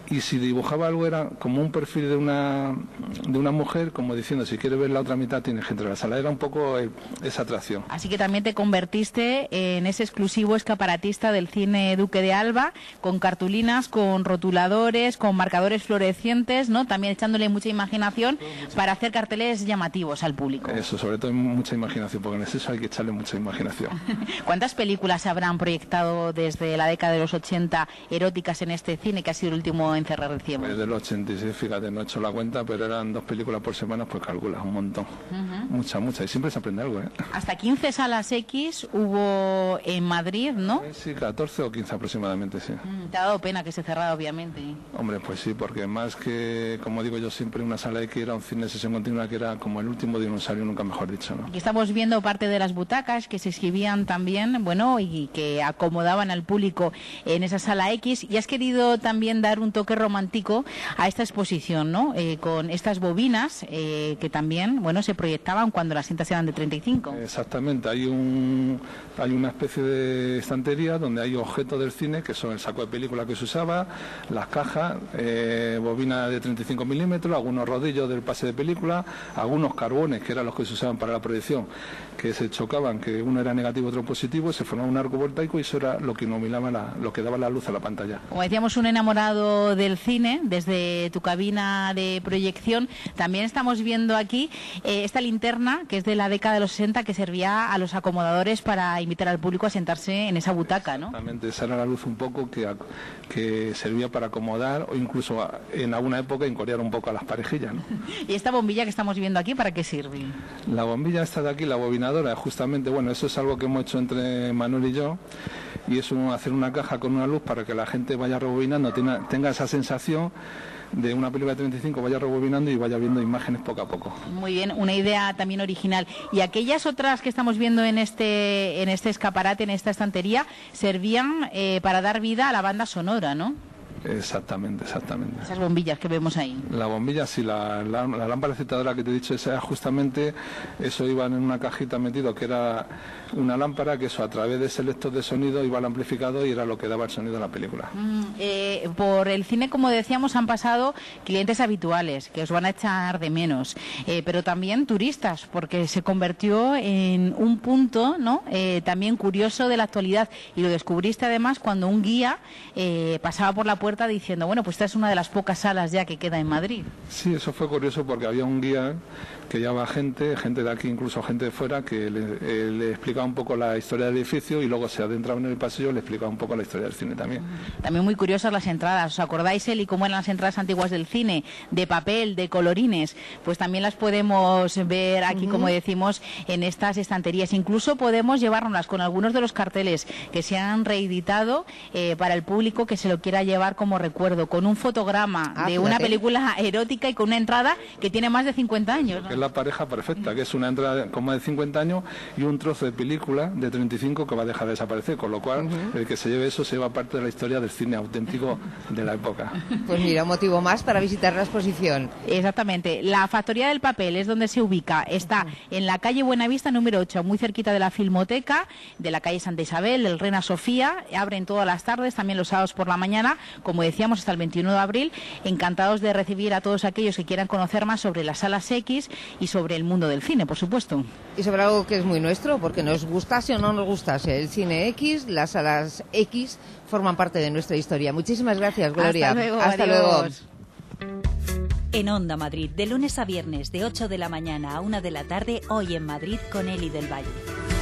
y si dibujaba algo era como un perfil de una de una mujer, como diciendo, si quieres ver la otra mitad tienes que entrar a la sala. Era un poco el, esa atracción. Así que también te convertiste en ese exclusivo escaparatista del cine Duque de Alba, con cartulinas, con rotuladores, con marcadores fluorescentes, ¿no? También echándole mucha imaginación para hacer carteles llamativos al público. Eso, sobre todo mucha imaginación, porque en eso hay que echarle mucha imaginación. ¿Cuántas películas se habrán proyectado desde la década de los ochenta eróticas en este cine, que ha sido el último en cerrar recién? Desde el ochenta y seis, fíjate, no he hecho la cuenta, pero eran dos películas por semana, pues calculas un montón. Uh-huh. Mucha, mucha. Y siempre se aprende algo, ¿eh? Hasta quince salas X hubo en Madrid, ¿no? Sí, catorce o quince aproximadamente, sí. Mm, te ha dado pena que se cerrara, obviamente. Hombre, pues sí, porque más que, como digo yo siempre, una sala X era un cine de sesión continua que era como el último dinosaurio, nunca mejor dicho, ¿no? Aquí estamos viendo parte de las butacas que se exhibían también, bueno, y que acomodaban al público en esa sala X. Y has querido también dar un toque romántico a esta exposición, ¿no? Eh, con estas bobinas eh, que también, bueno, se proyectaban cuando las cintas eran de treinta y cinco. Exactamente, hay un hay una especie de estantería donde hay objetos del cine que son el saco de película que se usaba, las cajas, eh, bobinas de treinta y cinco milímetros, algunos rodillos del pase de película, algunos carbones que eran los que se usaban para la proyección, que se chocaban, que uno era negativo otro positivo, se formaba un arco voltaico y eso era lo que iluminaba la, lo que daba la luz a la pantalla. Como decíamos, un enamorado del cine, desde tu cabina de proyección. También estamos viendo aquí eh, esta linterna, que es de la década de los sesenta, que servía a los acomodadores para invitar al público a sentarse en esa butaca, ¿no? Exactamente, esa era la luz un poco que, que servía para acomodar o incluso en alguna época encorear un poco a las parejillas, ¿no? ¿Y esta bombilla que estamos viendo aquí, para qué sirve? La bombilla esta de aquí, la bobinadora, justamente, bueno, eso es algo que hemos hecho entre Manuel y yo, y es un, hacer una caja con una luz para que la gente vaya rebobinando, tenga, tenga esa sensación de una película de treinta y cinco, vaya rebobinando y vaya viendo imágenes poco a poco. Muy bien, una idea también original. Y aquellas otras que estamos viendo en este en este escaparate, en esta estantería, servían eh, para dar vida a la banda sonora, ¿no? Exactamente, exactamente. Esas bombillas que vemos ahí. La bombilla, sí, la, la, la lámpara excitadora que te he dicho, esa justamente, eso iba en una cajita metido, que era una lámpara que eso a través de selectos de sonido iba al amplificador y era lo que daba el sonido a la película. Mm, eh, por el cine, como decíamos, han pasado clientes habituales, que os van a echar de menos, eh, pero también turistas, porque se convirtió en un punto, ¿no? Eh, también curioso de la actualidad, y lo descubriste además cuando un guía eh, pasaba por la puerta diciendo, bueno, pues esta es una de las pocas salas ya que queda en Madrid. Sí, eso fue curioso porque había un guía que llevaba gente, gente de aquí, incluso gente de fuera, que le, eh, le explicaba un poco la historia del edificio y luego se adentraba en el pasillo y le explicaba un poco la historia del cine también. También muy curiosas las entradas. ¿Os acordáis, Eli, cómo eran las entradas antiguas del cine? De papel, de colorines. Pues también las podemos ver aquí, uh-huh. como decimos, en estas estanterías. Incluso podemos llevárnoslas con algunos de los carteles que se han reeditado eh, para el público que se lo quiera llevar como recuerdo, con un fotograma ah, de fíjate. una película erótica y con una entrada que tiene más de cincuenta años, ¿no? Es la pareja perfecta, que es una entrada con más de cincuenta años y un trozo de película de treinta y cinco que va a dejar de desaparecer, con lo cual uh-huh. el que se lleve eso se lleva parte de la historia del cine auténtico de la época. Pues mira, un motivo más para visitar la exposición. Exactamente. La Factoría del Papel es donde se ubica. Está en la calle Buenavista número ocho, muy cerquita de la Filmoteca, de la calle Santa Isabel, del Reina Sofía. Abren todas las tardes, también los sábados por la mañana, como decíamos, hasta el veintiuno de abril. Encantados de recibir a todos aquellos que quieran conocer más sobre las salas X y sobre el mundo del cine, por supuesto. Y sobre algo que es muy nuestro, porque nos gustase o no nos gustase el cine X, las salas X forman parte de nuestra historia. Muchísimas gracias, Gloria. Hasta luego. Hasta adiós. luego. En Onda Madrid, de lunes a viernes, de ocho de la mañana a una de la tarde, hoy en Madrid con Eli del Valle.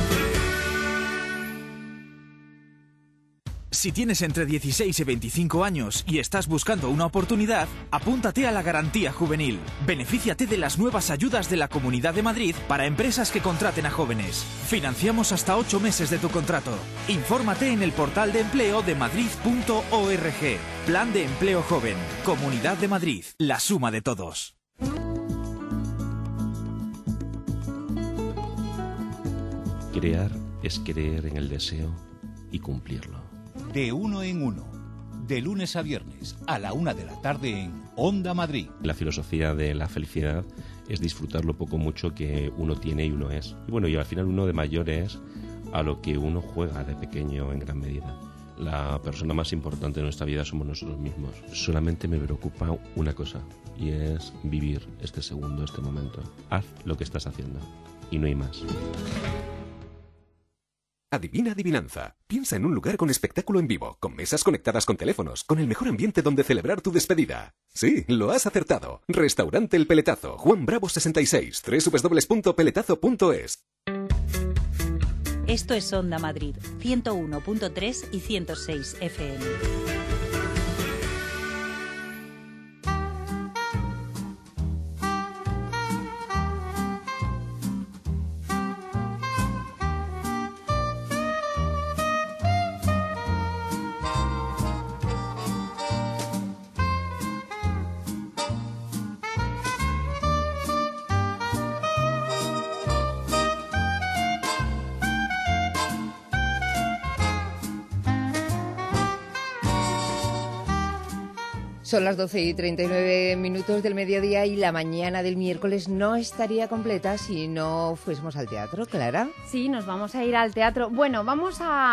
Si tienes entre dieciséis y veinticinco años y estás buscando una oportunidad, apúntate a la Garantía Juvenil. Benefíciate de las nuevas ayudas de la Comunidad de Madrid para empresas que contraten a jóvenes. Financiamos hasta ocho meses de tu contrato. Infórmate en el portal de empleo de madrid punto org. Plan de Empleo Joven. Comunidad de Madrid. La suma de todos. Crear es creer en el deseo y cumplirlo. De uno en uno, de lunes a viernes, a la una de la tarde en Onda Madrid. La filosofía de la felicidad es disfrutar lo poco mucho que uno tiene y uno es. Y bueno, y al final uno de mayor es a lo que uno juega de pequeño en gran medida. la persona más importante de nuestra vida somos nosotros mismos. Solamente me preocupa una cosa, y es vivir este segundo, este momento. Haz lo que estás haciendo, y no hay más. Adivina adivinanza. Piensa en un lugar con espectáculo en vivo, con mesas conectadas con teléfonos, con el mejor ambiente donde celebrar tu despedida. Sí, lo has acertado. Restaurante El Peletazo, Juan Bravo sesenta y seis, doble u doble u doble u punto peletazo punto es. Esto es Onda Madrid, ciento uno punto tres y ciento seis F M. Son las doce y treinta y nueve minutos del mediodía y la mañana del miércoles no estaría completa si no fuésemos al teatro, Clara. Sí, nos vamos a ir al teatro. Bueno, vamos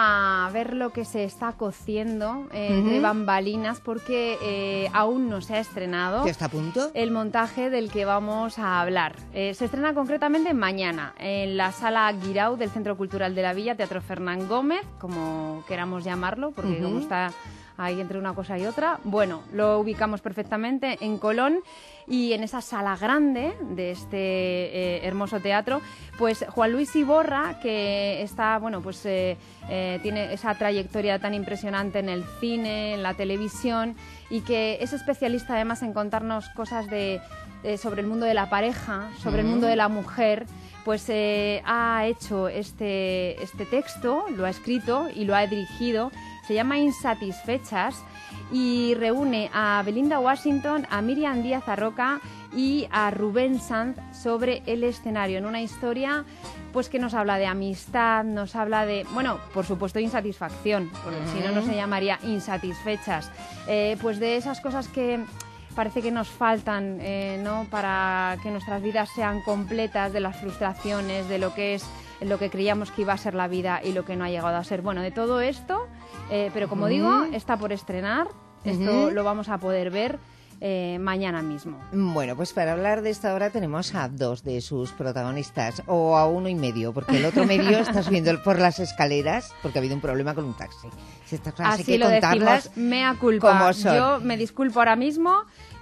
a ver lo que se está cociendo eh, uh-huh. entre bambalinas porque eh, aún no se ha estrenado. ¿Ya está a punto? El montaje del que vamos a hablar. Eh, se estrena concretamente mañana en la Sala Guirao del Centro Cultural de la Villa, Teatro Fernán Gómez, como queramos llamarlo, porque uh-huh. como está ahí entre una cosa y otra. Bueno, lo ubicamos perfectamente en Colón y en esa sala grande de este eh, hermoso teatro, pues Juan Luis Iborra, que está, bueno, pues eh, eh, tiene esa trayectoria tan impresionante en el cine, en la televisión y que es especialista además en contarnos cosas de, eh, sobre el mundo de la pareja, sobre mm. el mundo de la mujer. Pues eh, ha hecho este, este texto, lo ha escrito y lo ha dirigido. Se llama Insatisfechas y reúne a Belinda Washington, a Miriam Díaz Arroca y a Rubén Sanz sobre el escenario, en una historia pues que nos habla de amistad, nos habla de, bueno, por supuesto, insatisfacción, porque uh-huh. si no, no se llamaría Insatisfechas, eh, pues de esas cosas que parece que nos faltan, eh, ¿no?, para que nuestras vidas sean completas, de las frustraciones, de lo que es lo que creíamos que iba a ser la vida y lo que no ha llegado a ser. Bueno, de todo esto, eh, pero como uh-huh. digo, está por estrenar, esto uh-huh. lo vamos a poder ver eh, mañana mismo. Bueno, pues para hablar de esta obra tenemos a dos de sus protagonistas, o a uno y medio, porque el otro medio está subiendo por las escaleras porque ha habido un problema con un taxi. Si estas cosas Así hay que lo contarlas decimos, mea culpa. Como son. Yo me disculpo ahora mismo,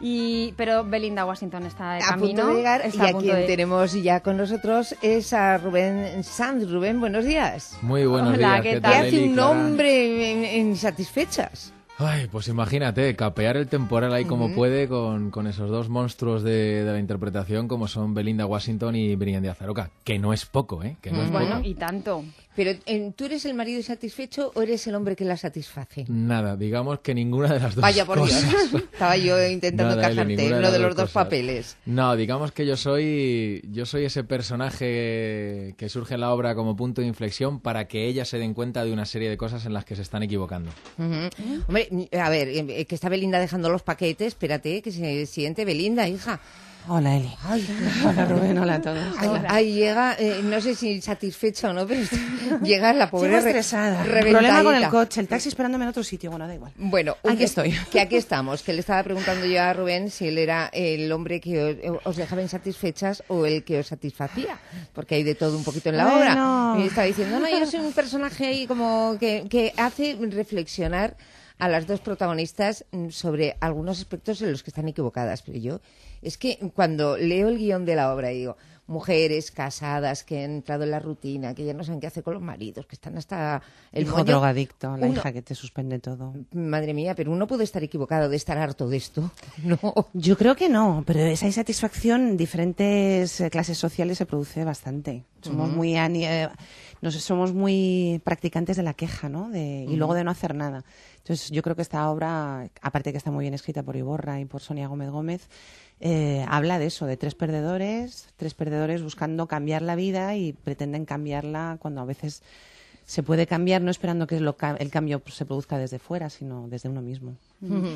y pero Belinda Washington está de a camino. Punto de llegar, está y a, a quien de... tenemos ya con nosotros es a Rubén Sanz. Rubén, buenos días. Muy buenos Hola, días. ¿qué ¿Qué tal? ¿Qué tal, hace Eli, un Clara? hombre en, en Insatisfechas? Ay, pues imagínate, capear el temporal ahí como Uh-huh. puede con, con esos dos monstruos de, de la interpretación como son Belinda Washington y Miriam Díaz Arroca, que no es poco, ¿eh? Que no es Bueno, poco. y tanto. Pero ¿tú eres el marido insatisfecho o eres el hombre que la satisface? Nada, digamos que ninguna de las dos Vaya por cosas. Dios, estaba yo intentando Nada, Eli, encajarte ninguna en de uno de las los dos dos cosas. papeles. No, digamos que yo soy yo soy ese personaje que surge en la obra como punto de inflexión para que ellas se den cuenta de una serie de cosas en las que se están equivocando. Uh-huh. Hombre, a ver, eh, que está Belinda dejando los paquetes, espérate, que se siente Belinda, hija. Hola, Eli. Ay, hola, Rubén, hola a todos. Ahí, ahí llega, eh, no sé si satisfecha o no, pero llega la pobre Llego re- estresada. reventadita. Problema con el coche, el taxi esperándome en otro sitio, bueno, da igual. Bueno, Aquí que, estoy. Que aquí estamos, que le estaba preguntando yo a Rubén si él era el hombre que os, os dejaba insatisfechas o el que os satisfacía, porque hay de todo un poquito en la Bueno. obra. Y estaba diciendo, no, yo soy un personaje ahí como que, que hace reflexionar a las dos protagonistas sobre algunos aspectos en los que están equivocadas, pero yo es que cuando leo el guión de la obra digo, mujeres casadas que han entrado en la rutina, que ya no saben qué hacer con los maridos, que están hasta el Hijo moño. drogadicto, la Uno- hija que te suspende todo. Madre mía, pero uno puede estar equivocado de estar harto de esto. No. Yo creo que no, pero esa insatisfacción en diferentes eh, clases sociales se produce bastante. Somos Ujú. muy ani- eh, nos somos muy practicantes de la queja, ¿no? De, y Ujú. luego de no hacer nada. Entonces, yo creo que esta obra, aparte que está muy bien escrita por Iborra y por Sonia Gómez Gómez, eh, habla de eso, de tres perdedores, tres perdedores buscando cambiar la vida y pretenden cambiarla cuando a veces se puede cambiar, no esperando que lo ca- el cambio se produzca desde fuera, sino desde uno mismo. Ujú.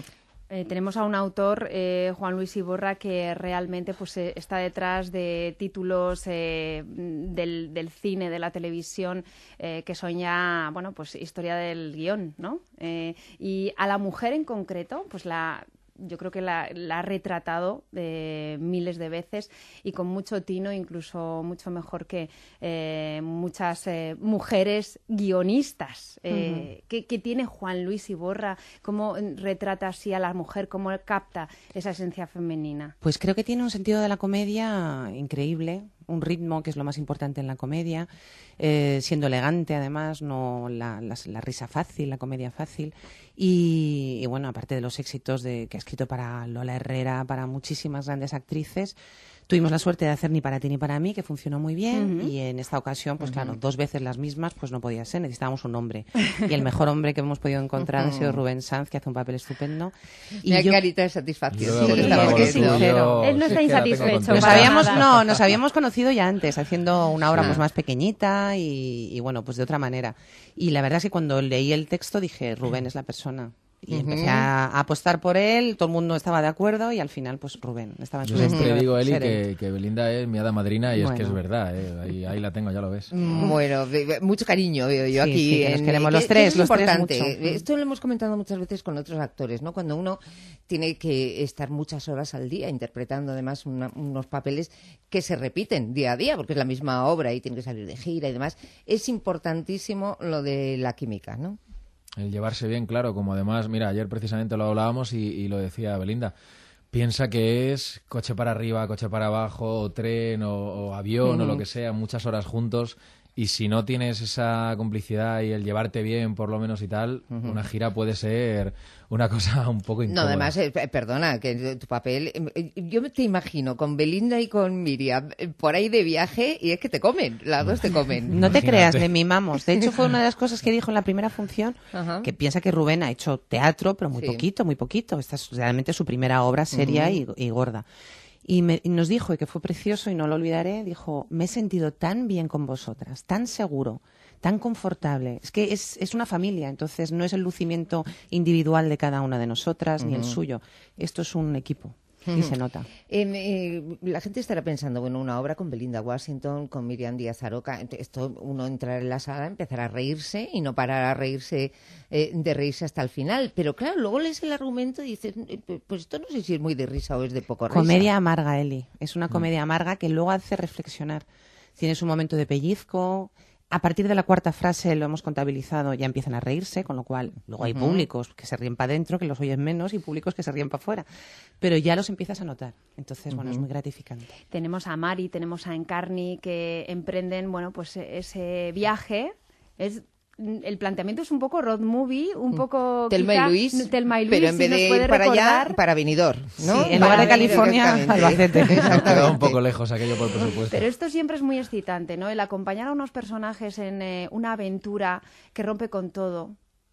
Eh, tenemos a un autor, eh, Juan Luis Iborra, que realmente pues eh, está detrás de títulos eh, del, del cine, de la televisión, eh, que son ya, bueno, pues historia del guión, ¿no? Eh, y a la mujer en concreto, pues la... yo creo que la, la ha retratado eh, miles de veces y con mucho tino, incluso mucho mejor que eh, muchas eh, mujeres guionistas. Eh, uh-huh. ¿qué, ¿Qué tiene Juan Luis Iborra? ¿Cómo retrata así a la mujer? ¿Cómo capta esa esencia femenina? Pues creo que tiene un sentido de la comedia increíble, un ritmo que es lo más importante en la comedia, eh, siendo elegante además, no la, la, la risa fácil, la comedia fácil. Y, y bueno, aparte de los éxitos de, que ha escrito para Lola Herrera, para muchísimas grandes actrices, tuvimos la suerte de hacer Ni para ti ni para mí, que funcionó muy bien, uh-huh. y en esta ocasión, pues uh-huh. claro, dos veces las mismas, pues no podía ser, necesitábamos un hombre. Y el mejor hombre que hemos podido encontrar uh-huh. ha sido Rubén Sanz, que hace un papel estupendo. Y la yo... carita de satisfacción. Sí, sí, es que sincero. Él no está insatisfecho. Nos habíamos, no, nos habíamos conocido ya antes, haciendo una obra sí. pues más pequeñita y, y bueno, pues de otra manera. Y la verdad es que cuando leí el texto dije, Rubén es la persona. Y uh-huh. empecé a, a apostar por él, todo el mundo estaba de acuerdo y al final, pues Rubén estaba en su Yo destino. siempre digo, Eli, que, que Belinda es mi hada madrina y bueno. es que es verdad, eh, ahí, ahí la tengo, ya lo ves. Bueno, mucho cariño veo yo sí, aquí. Sí, que nos queremos los tres, es los importante. tres mucho. Esto lo hemos comentado muchas veces con otros actores, ¿no? Cuando uno tiene que estar muchas horas al día interpretando además una, unos papeles que se repiten día a día, porque es la misma obra y tiene que salir de gira y demás, es importantísimo lo de la química, ¿no? El llevarse bien, claro, como además, mira, ayer precisamente lo hablábamos y, y lo decía Belinda, piensa que es coche para arriba, coche para abajo, o tren, o, o avión, uh-huh. o lo que sea, muchas horas juntos, y si no tienes esa complicidad y el llevarte bien, por lo menos y tal, uh-huh. una gira puede ser una cosa un poco incómoda. No, además, eh, perdona, que tu papel, eh, yo te imagino con Belinda y con Miriam eh, por ahí de viaje y es que te comen, las dos te comen. No te creas, le mimamos. De hecho, fue una de las cosas que dijo en la primera función, uh-huh. que piensa que Rubén ha hecho teatro, pero muy sí. poquito, muy poquito. Esta es realmente su primera obra seria uh-huh. y, y gorda. Y, me, y nos dijo, y que fue precioso y no lo olvidaré, dijo, me he sentido tan bien con vosotras, tan seguro, tan confortable. Es que es, es una familia, entonces no es el lucimiento individual de cada una de nosotras, uh-huh. ni el suyo. Esto es un equipo. Y se nota. Eh, eh, la gente estará pensando, bueno, una obra con Belinda Washington, con Miriam Díaz Aroca, esto uno entrará en la sala, empezará a reírse y no parará a reírse eh, de reírse hasta el final. Pero claro, luego lees el argumento y dices, pues esto no sé si es muy de risa o es de poco risa. Comedia amarga, Eli. Es una comedia amarga que luego hace reflexionar. Tienes un momento de pellizco. A partir de la cuarta frase, lo hemos contabilizado, ya empiezan a reírse, con lo cual luego hay uh-huh. públicos que se ríen para adentro, que los oyes menos, y públicos que se ríen para afuera. Pero ya los empiezas a notar. Entonces, uh-huh. bueno, es muy gratificante. Tenemos a Mari, tenemos a Encarni, que emprenden, bueno, pues ese viaje. Es... El planteamiento es un poco road movie, un poco... Telma y Luis, Telma y Luis, pero en vez si de ir para recordar... allá, para Benidorm, ¿no? Sí, en lugar de California, Albacete. Ha quedado un poco lejos aquello por presupuesto. Pero esto siempre es muy excitante, ¿no? El acompañar a unos personajes en eh, una aventura que rompe con todo,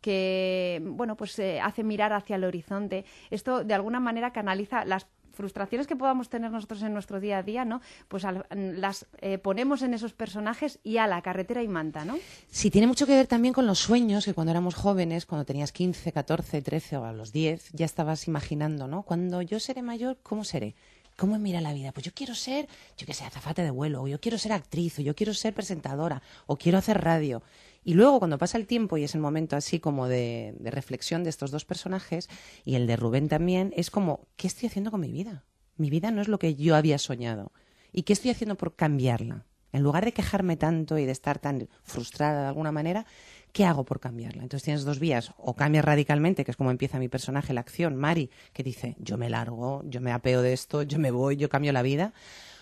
que, bueno, pues eh, hace mirar hacia el horizonte. Esto, de alguna manera, canaliza las frustraciones que podamos tener nosotros en nuestro día a día, ¿no? Pues al, las eh, ponemos en esos personajes y a la carretera y manta, ¿no? Sí, tiene mucho que ver también con los sueños, que cuando éramos jóvenes, cuando tenías quince, catorce, trece o a los diez, ya estabas imaginando, ¿no? Cuando yo seré mayor, ¿cómo seré? ¿Cómo mira la vida? Pues yo quiero ser, yo qué sé, azafate de vuelo, o yo quiero ser actriz, o yo quiero ser presentadora, o quiero hacer radio. Y luego, cuando pasa el tiempo y es el momento así como de, de reflexión de estos dos personajes, y el de Rubén también, es como, ¿qué estoy haciendo con mi vida? Mi vida no es lo que yo había soñado. ¿Y qué estoy haciendo por cambiarla? En lugar de quejarme tanto y de estar tan frustrada de alguna manera, ¿qué hago por cambiarla? Entonces tienes dos vías. O cambias radicalmente, que es como empieza mi personaje, la acción, Mari, que dice, yo me largo, yo me apeo de esto, yo me voy, yo cambio la vida.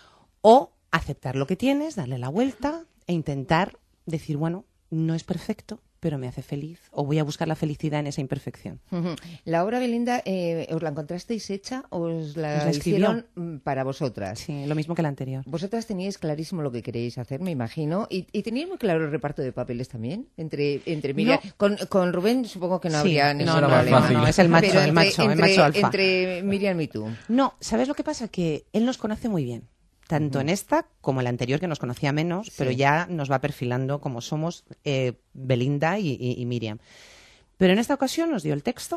O aceptar lo que tienes, darle la vuelta e intentar decir, bueno, no es perfecto, pero me hace feliz, o voy a buscar la felicidad en esa imperfección. Uh-huh. La obra, Belinda, eh, ¿os la encontrasteis hecha o os la, ¿Os la hicieron para vosotras? Sí, lo mismo que la anterior. Vosotras teníais clarísimo lo que queréis hacer, me imagino, y, y teníais muy claro el reparto de papeles también, entre, entre Miriam. No. Con, con Rubén supongo que no sí, habría ningún no, problema. No, no, es el macho, pero el entre, macho, entre, el macho alfa. Entre Miriam y tú. No, ¿sabes lo que pasa? Que él nos conoce muy bien. Tanto uh-huh. en esta como en la anterior, que nos conocía menos, sí. pero ya nos va perfilando como somos eh, Belinda y, y, y Miriam. Pero en esta ocasión nos dio el texto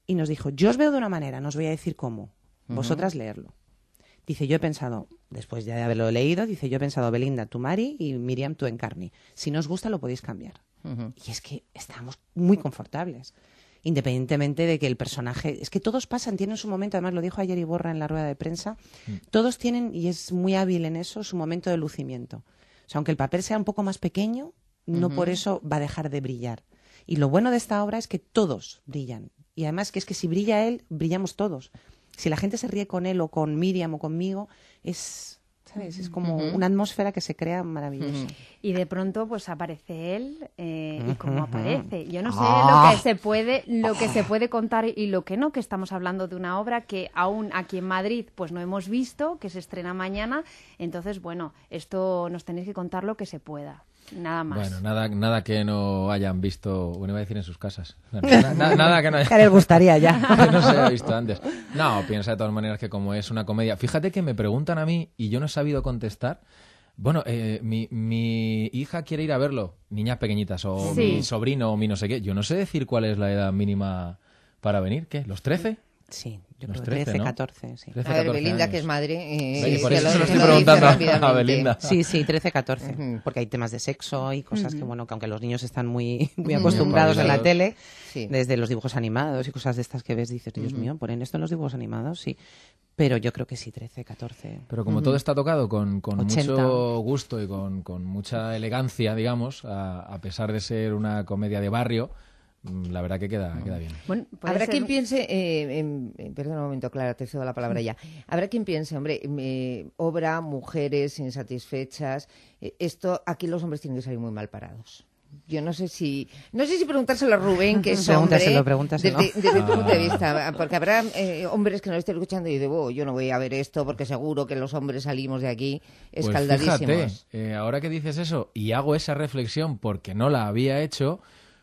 y nos dijo, yo os veo de una manera, no os voy a decir cómo, vosotras uh-huh. leerlo. Dice, yo he pensado, después ya de haberlo leído, dice, yo he pensado, Belinda, tú Mari y Miriam, tú Encarni. Si no os gusta, lo podéis cambiar. Uh-huh. Y es que estábamos muy confortables, independientemente de que el personaje... Es que todos pasan, tienen su momento, además lo dijo ayer Iborra en la rueda de prensa, uh-huh. todos tienen, y es muy hábil en eso, su momento de lucimiento. O sea, aunque el papel sea un poco más pequeño, no uh-huh. por eso va a dejar de brillar. Y lo bueno de esta obra es que todos brillan. Y además que es que si brilla él, brillamos todos. Si la gente se ríe con él o con Miriam o conmigo, es, ¿sabes? Es como uh-huh. una atmósfera que se crea maravillosa. Uh-huh. Y de pronto pues aparece él eh, uh-huh. y cómo aparece. Yo no sé ¡Ah! lo que se puede lo que se puede contar y lo que no, que estamos hablando de una obra que aún aquí en Madrid pues no hemos visto, que se estrena mañana. Entonces, bueno, esto nos tenéis que contar lo que se pueda. Nada más. Bueno, nada, nada que no hayan visto, bueno, iba a decir en sus casas. Nada, nada, nada que no haya, que les gustaría ya. Que no se haya visto antes. No, piensa de todas maneras que como es una comedia... Fíjate que me preguntan a mí y yo no he sabido contestar. Bueno, eh, mi, mi hija quiere ir a verlo, niñas pequeñitas, o sí. mi sobrino, o mi no sé qué. Yo no sé decir cuál es la edad mínima para venir. ¿Qué? ¿Los trece? Sí, yo Los creo trece, ¿no? catorce, sí. trece, a ver, Belinda, años. Que es madre... Eh, sí, por eso se lo estoy preguntando a Belinda. Sí, sí, trece, catorce, uh-huh. porque hay temas de sexo y cosas uh-huh. que, bueno, que aunque los niños están muy, muy acostumbrados uh-huh. en la tele, sí. desde los dibujos animados y cosas de estas que ves, dices, Dios uh-huh. mío, ¿ponen esto en los dibujos animados? Sí, pero yo creo que sí, trece, catorce. Pero como uh-huh. todo está tocado con, con mucho gusto y con, con mucha elegancia, digamos, a, a pesar de ser una comedia de barrio, la verdad que queda, queda bien. Bueno, habrá ser... quien piense, eh, eh, perdón un momento, Clara, te cedo la palabra ya. Habrá quien piense, hombre, eh, obra, mujeres insatisfechas, eh, esto aquí los hombres tienen que salir muy mal parados. Yo no sé si no sé si preguntárselo a Rubén, que es hombre, pregúntaselo, pregúntaselo. desde, desde ah. tu punto de vista, porque habrá eh, hombres que nos estén escuchando y dicen, oh, yo no voy a ver esto porque seguro que los hombres salimos de aquí escaldadísimos. Pues fíjate, eh, ahora que dices eso y hago esa reflexión porque no la había hecho...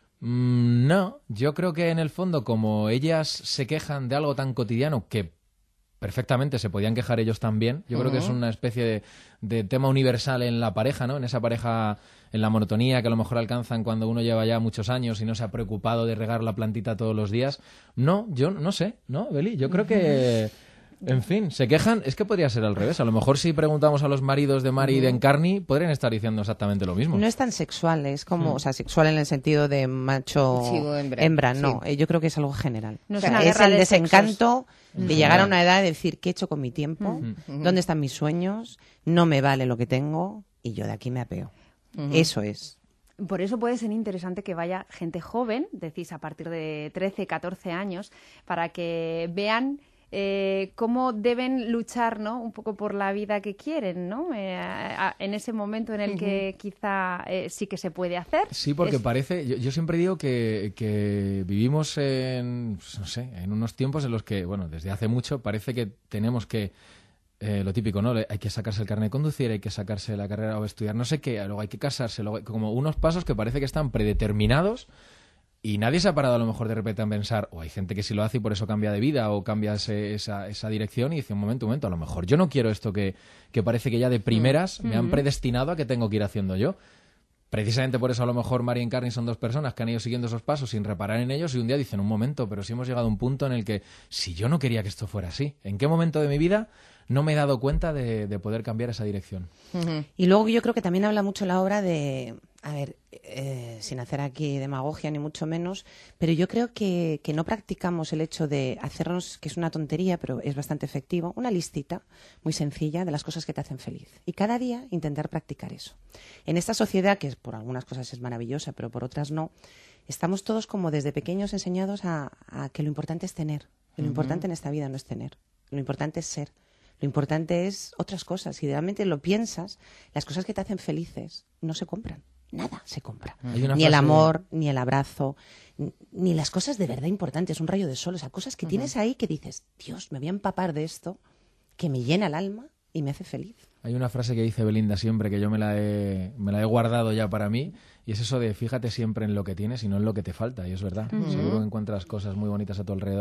Mm, no, yo creo que en el fondo como ellas se quejan de algo tan cotidiano que perfectamente se podían quejar ellos también, yo uh-huh. creo que es una especie de, de tema universal en la pareja, ¿no? En esa pareja, en la monotonía que a lo mejor alcanzan cuando uno lleva ya muchos años y no se ha preocupado de regar la plantita todos los días. No, yo no sé, ¿no, Beli? Yo creo que... En fin, se quejan, es que podría ser al revés. A lo mejor si preguntamos a los maridos de Mari y de Encarni, podrían estar diciendo exactamente lo mismo. No es tan sexual, es como, sí. o sea, sexual en el sentido de macho, sí, hembra, hembra, no. Sí. Yo creo que es algo general. No o sea, es, es el de desencanto sexos. de llegar a una edad de decir, ¿qué he hecho con mi tiempo? Uh-huh. ¿Dónde están mis sueños? No me vale lo que tengo y yo de aquí me apeo. Uh-huh. Eso es. Por eso puede ser interesante que vaya gente joven, decís a partir de trece, catorce años, para que vean... Eh, cómo deben luchar, ¿no? Un poco por la vida que quieren, ¿no? Eh, a, a, en ese momento en el que quizá eh, sí que se puede hacer. Sí, porque es... parece... Yo, yo siempre digo que, que vivimos en, pues, no sé, en unos tiempos en los que, bueno, desde hace mucho parece que tenemos que... Eh, lo típico, ¿no? Hay que sacarse el carnet de conducir, hay que sacarse la carrera o estudiar no sé qué, luego hay que casarse, luego hay, como unos pasos que parece que están predeterminados. Y nadie se ha parado a lo mejor de repente a pensar, o hay gente que sí lo hace y por eso cambia de vida o cambia ese, esa, esa dirección y dice, un momento, un momento, a lo mejor yo no quiero esto que, que parece que ya de primeras mm. me han predestinado a que tengo que ir haciendo yo. Precisamente por eso a lo mejor Mari y Encarni son dos personas que han ido siguiendo esos pasos sin reparar en ellos y un día dicen, un momento, pero si hemos llegado a un punto en el que si yo no quería que esto fuera así, ¿en qué momento de mi vida no me he dado cuenta de, de poder cambiar esa dirección? Uh-huh. Y luego yo creo que también habla mucho la obra de... A ver, eh, sin hacer aquí demagogia ni mucho menos, pero yo creo que, que no practicamos el hecho de hacernos, que es una tontería, pero es bastante efectivo, una listita muy sencilla de las cosas que te hacen feliz. Y cada día intentar practicar eso. En esta sociedad, que por algunas cosas es maravillosa, pero por otras no, estamos todos como desde pequeños enseñados a, a que lo importante es tener. Lo uh-huh. importante en esta vida no es tener. Lo importante es ser. Lo importante es otras cosas. Si realmente lo piensas, las cosas que te hacen felices no se compran. Nada se compra. Ni frase... el amor, ni el abrazo, ni las cosas de verdad importantes, un rayo de sol, o sea, cosas que uh-huh. tienes ahí que dices, Dios, me voy a empapar de esto, que me llena el alma y me hace feliz. Hay una frase que dice Belinda siempre, que yo me la he, me la he guardado ya para mí, y es eso de fíjate siempre en lo que tienes y no en lo que te falta, y es verdad. Uh-huh. Seguro que encuentras cosas muy bonitas a tu alrededor,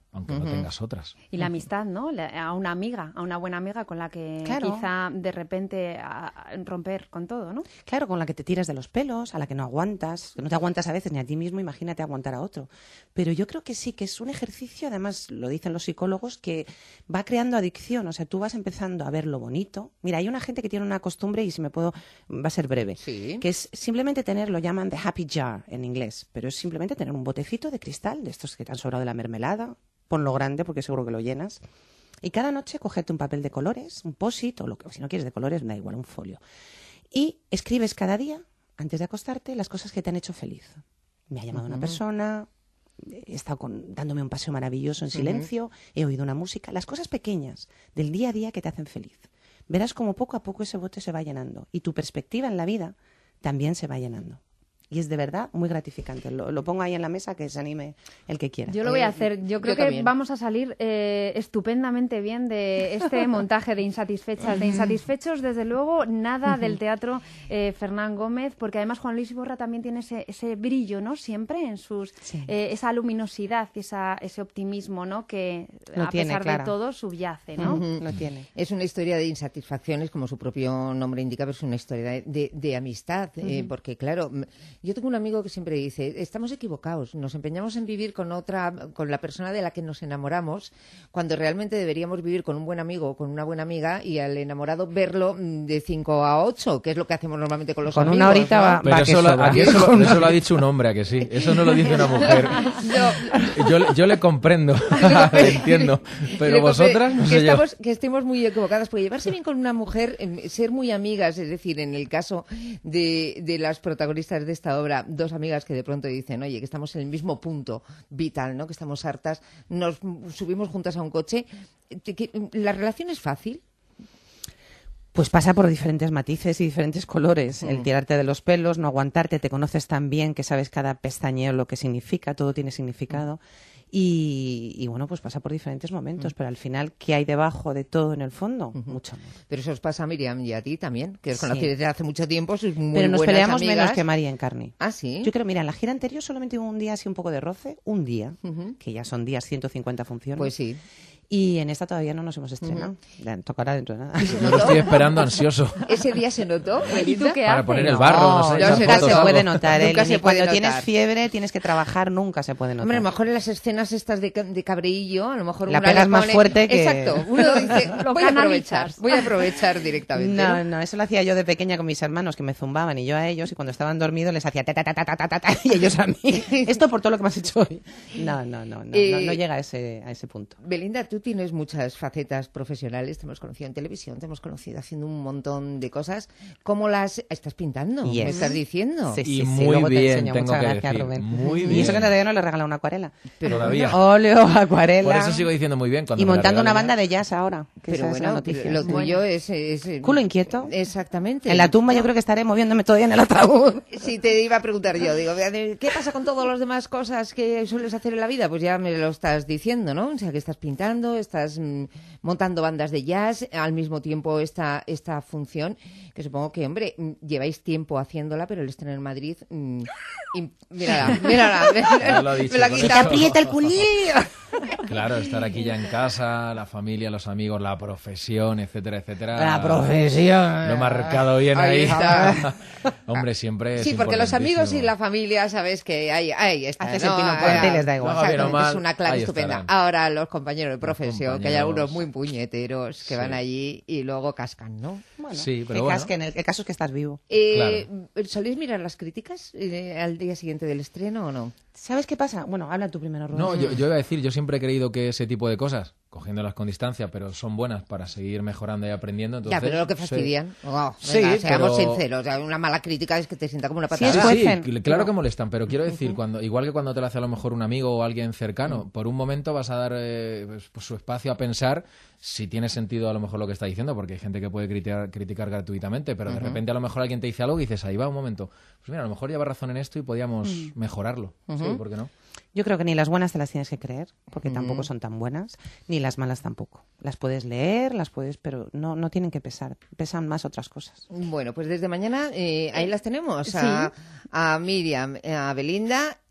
aunque Ujú. no tengas otras. Y la amistad, ¿no? La- A una amiga, a una buena amiga con la que Claro. quizá de repente a- a romper con todo, ¿no? Claro, con la que te tiras de los pelos, a la que no aguantas, que no te aguantas a veces ni a ti mismo, imagínate aguantar a otro. Pero yo creo que sí, que es un ejercicio, además lo dicen los psicólogos, que va creando adicción, o sea, tú vas empezando a ver lo bonito. Mira, hay una gente que tiene una costumbre, y si me puedo, va a ser breve, que es simplemente tener, lo llaman the happy jar en inglés, pero es simplemente tener un botecito de cristal, de estos que te han sobrado de la mermelada, ponlo grande porque seguro que lo llenas. Y cada noche cogerte un papel de colores, un post-it, o lo que, si no quieres de colores, da igual, un folio. Y escribes cada día, antes de acostarte, las cosas que te han hecho feliz. Me ha llamado una Ujú. persona, he estado con- dándome un paseo maravilloso en silencio, he oído una música, las cosas pequeñas del día a día que te hacen feliz. Verás como poco a poco ese bote se va llenando y tu perspectiva en la vida también se va llenando. Y es de verdad muy gratificante. Lo, lo pongo ahí en la mesa, que se anime el que quiera. Yo lo voy a hacer. Yo creo Yo que también. vamos a salir eh, estupendamente bien de este montaje de insatisfechas. De insatisfechos, desde luego, nada del teatro eh, Fernán Gómez, porque además Juan Luis Iborra también tiene ese, ese brillo, ¿no? Siempre en sus... eh, esa luminosidad, esa, ese optimismo, ¿no? Que Lo a tiene, pesar Clara. de todo subyace, ¿no? Ujú. Lo tiene. Es una historia de insatisfacciones, como su propio nombre indica, pero es una historia de, de- de amistad. eh, Ujú. porque, claro, m- yo tengo un amigo que siempre dice, estamos equivocados, nos empeñamos en vivir con otra, con la persona de la que nos enamoramos, cuando realmente deberíamos vivir con un buen amigo o con una buena amiga y al enamorado verlo mm, de cinco a ocho, que es lo que hacemos normalmente con los Con amigos. una horita ¿no? va- Pero que eso, lo, sobra. aquí eso, lo, eso lo ha dicho un hombre, ¿a que sí? Eso no lo dice una mujer. Yo, le- yo le comprendo, le entiendo. Pero Le vosotras, compré- no que sé yo. estamos, que estemos muy equivocadas, porque llevarse bien con una mujer, em, ser muy amigas, es decir, en el caso de, de las protagonistas de esta obra, dos amigas que de pronto dicen, oye, que estamos en el mismo punto vital, ¿no? Que estamos hartas, nos subimos juntas a un coche. que- que- ¿La relación es fácil? Pues pasa por diferentes matices y diferentes colores. Mm. El tirarte de los pelos, no aguantarte, te conoces tan bien que sabes cada pestañeo lo que significa, todo tiene significado. Y, y bueno, pues pasa por diferentes momentos, pero al final, ¿qué hay debajo de todo en el fondo? Mucho amor. Pero eso os pasa a Miriam y a ti también, que os Sí. conocéis desde hace mucho tiempo, sois muy Pero nos buenas peleamos amigas. menos que María en Carni. Ah, sí. Yo creo, mira, en la gira anterior solamente hubo un día así un poco de roce, un día, que ya son días ciento cincuenta funciones. Pues sí. Y en esta todavía no nos hemos estrenado. Ya tocará dentro de nada. Yo lo estoy esperando ansioso. ¿Ese día se notó? ¿Y tú qué Para haces? poner el barro, no sé, nunca esas se fotos, puede algo. notar. Nunca Eli, se ni puede cuando tienes notar. fiebre, tienes que trabajar, nunca se puede notar. Hombre, a lo mejor en las escenas estas de, ca- de cabreillo, a lo mejor La una pegas le más pone- fuerte que- Exacto, uno dice, Lo voy a aprovechar, canalizas. voy a aprovechar directamente. No, no, eso lo hacía yo de pequeña con mis hermanos, que me zumbaban y yo a ellos, y cuando estaban dormidos les hacía ta ta ta ta ta ta ta, y ellos a mí. Esto por todo lo que me has hecho hoy. No, no, no, no, Eh, no, no llega a ese, a ese punto. Belinda, tú tienes muchas facetas profesionales, te hemos conocido en televisión, te hemos conocido haciendo un montón de cosas. ¿Cómo las estás pintando? Yes. ¿Me estás diciendo? Sí, sí, Y sí, muy luego te bien, enseño. tengo Muchas que gracias, decir, Rubén. muy Y bien. eso que todavía no le regala una acuarela. Pero Todavía. Óleo, acuarela. Por eso sigo diciendo muy bien. Cuando Y me la montando una regalen. banda de jazz ahora. Que Pero esa es la bueno, noticia. lo Sí. tuyo es, es- Culo inquieto. Exactamente. En la tumba yo creo que estaré moviéndome todavía en el ataúd. Si te iba a preguntar yo, digo, ¿qué pasa con todas las demás cosas que sueles hacer en la vida? Pues ya me lo estás diciendo, ¿no? O sea, que estás pintando, estás mm, montando bandas de jazz, al mismo tiempo esta, esta función, que supongo que, hombre, mm, lleváis tiempo haciéndola, pero el estreno en Madrid... mm, y- mírala, mírala, Ya lo ha dicho, me la con quita. eso. ¡Te aprieta el culillo! Claro, estar aquí ya en casa, la familia, los amigos, la profesión, etcétera, etcétera. La profesión. Lo he marcado bien Ahí ahí. está. Hombre, siempre Sí, es porque los amigos y importantísimo. la familia, sabes que ahí, ahí está. Haces ¿no? el pino Ah, puente y les da igual. Lo haga bien o Exactamente, es mal, una clave ahí estupenda. estarán. Ahora los compañeros de profesión, que hay algunos compañeros. muy puñeteros que Sí. van allí y luego cascan, ¿no? Bueno, Sí, pero que bueno. casquen, el, el caso es que estás vivo. Eh, ¿Soléis mirar las críticas eh, al día siguiente del estreno o no? ¿Sabes qué pasa? Bueno, habla tú primero, Rubén. No, yo, yo iba a decir, yo siempre he creído que ese tipo de cosas, cogiéndolas con distancia, pero son buenas para seguir mejorando y aprendiendo. Entonces, ya, pero lo que sí. fastidian. Oh, Sí, venga, seamos pero- sinceros. O sea, una mala crítica es que te sienta como una Sí, patada. es Sí, juecen, cl- claro pero- que molestan, pero quiero decir, cuando igual que cuando te lo hace a lo mejor un amigo o alguien cercano, por un momento vas a dar eh, pues, pues, su espacio a pensar si tiene sentido a lo mejor lo que está diciendo, porque hay gente que puede criticar, criticar gratuitamente, pero de Ujú. repente a lo mejor alguien te dice algo y dices, ahí va un momento, pues mira, a lo mejor lleva razón en esto y podíamos mejorarlo. Sí, Ujú. ¿por qué no? Yo creo que ni las buenas te las tienes que creer, porque Mm. tampoco son tan buenas, ni las malas tampoco. Las puedes leer, las puedes, pero no, no tienen que pesar. Pesan más otras cosas. Bueno, pues desde mañana eh, ahí las tenemos. A, a Miriam, a Belinda,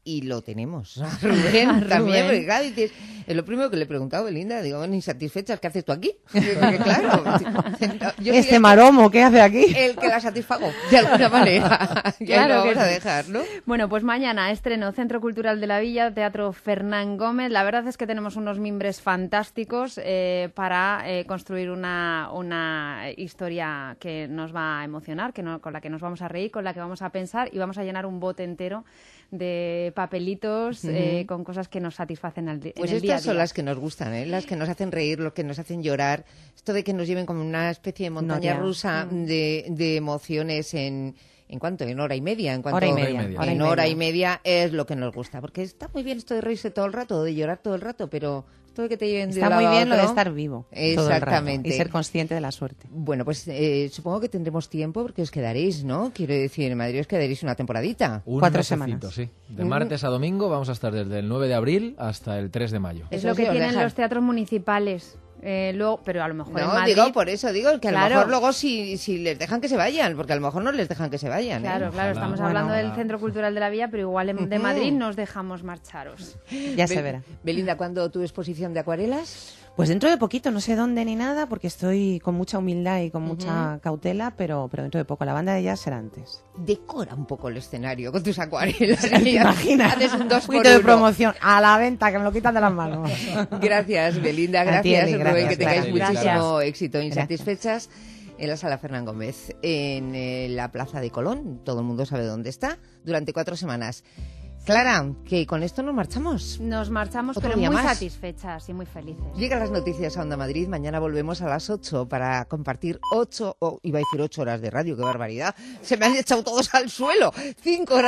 Y lo tenemos. A Rubén, A Rubén. también, porque claro, dices, es lo primero que le he preguntado a Belinda, digo, ni satisfechas, ¿qué haces tú aquí? Porque claro, yo Este maromo, ¿qué hace aquí? El que la satisfago, de alguna manera. Ya Claro lo que vamos a sí. dejar, ¿no? Bueno, pues mañana estreno Centro Cultural de la Villa, Teatro Fernán Gómez. La verdad es que tenemos unos mimbres fantásticos eh, para eh, construir una, una historia que nos va a emocionar, que no, con la que nos vamos a reír, con la que vamos a pensar y vamos a llenar un bote entero de papelitos eh, Ujú. con cosas que nos satisfacen al di- Pues en el día a estas son día. las que nos gustan, ¿eh? Las que nos hacen reír, los que nos hacen llorar. Esto de que nos lleven como una especie de montaña Noria. rusa Mm. de, de emociones en... ¿En cuánto? En hora y media. En cuanto, Hora y media, hora y En media. hora y media es lo que nos gusta. Porque está muy bien esto de reírse todo el rato, de llorar todo el rato, pero esto de que te lleven de Está un lado muy a bien lo de otro- estar vivo. todo el rato Exactamente. Y ser consciente de la suerte. Bueno, pues eh, supongo que tendremos tiempo porque os quedaréis, ¿no? Quiero decir, en Madrid os quedaréis una temporadita. Un Cuatro mesecito, semanas. sí. De Mm. martes a domingo vamos a estar desde el nueve de abril hasta el tres de mayo. Es Eso lo sí, que os tienen dejan. los teatros municipales. Eh, luego, pero a lo mejor en No, Madrid... digo, por eso digo que a Claro. lo mejor luego si, si les dejan que se vayan, porque a lo mejor no les dejan que se vayan. ¿eh? Claro, claro, estamos Bueno. hablando del Centro Cultural de la Villa, pero igual en- de Ujú. Madrid nos dejamos marcharos. Ya se Be- verá. Belinda, ¿cuándo tu exposición de acuarelas? Pues dentro de poquito, no sé dónde ni nada, porque estoy con mucha humildad y con mucha cautela, pero, pero dentro de poco. La banda de jazz será antes. Decora un poco el escenario con tus acuarelas. ¿Te imaginas? Haces un dos Un por poquito de uno. promoción a la venta, que me lo quitan de las manos. Gracias, Belinda. A ti, Gracias, Eli, Rubén. gracias, Que tengáis Clara. muchísimo Gracias. éxito. Insatisfechas en la Sala Fernán Gómez, en eh, la Plaza de Colón. Todo el mundo sabe dónde está. Durante cuatro semanas. Clara, que con esto nos marchamos. Nos marchamos, Otro pero día muy más. satisfechas y muy felices. Llegan las noticias a Onda Madrid. Mañana volvemos a las ocho para compartir ocho, o iba a decir ocho horas de radio, qué barbaridad. Se me han echado todos al suelo. Cinco horas.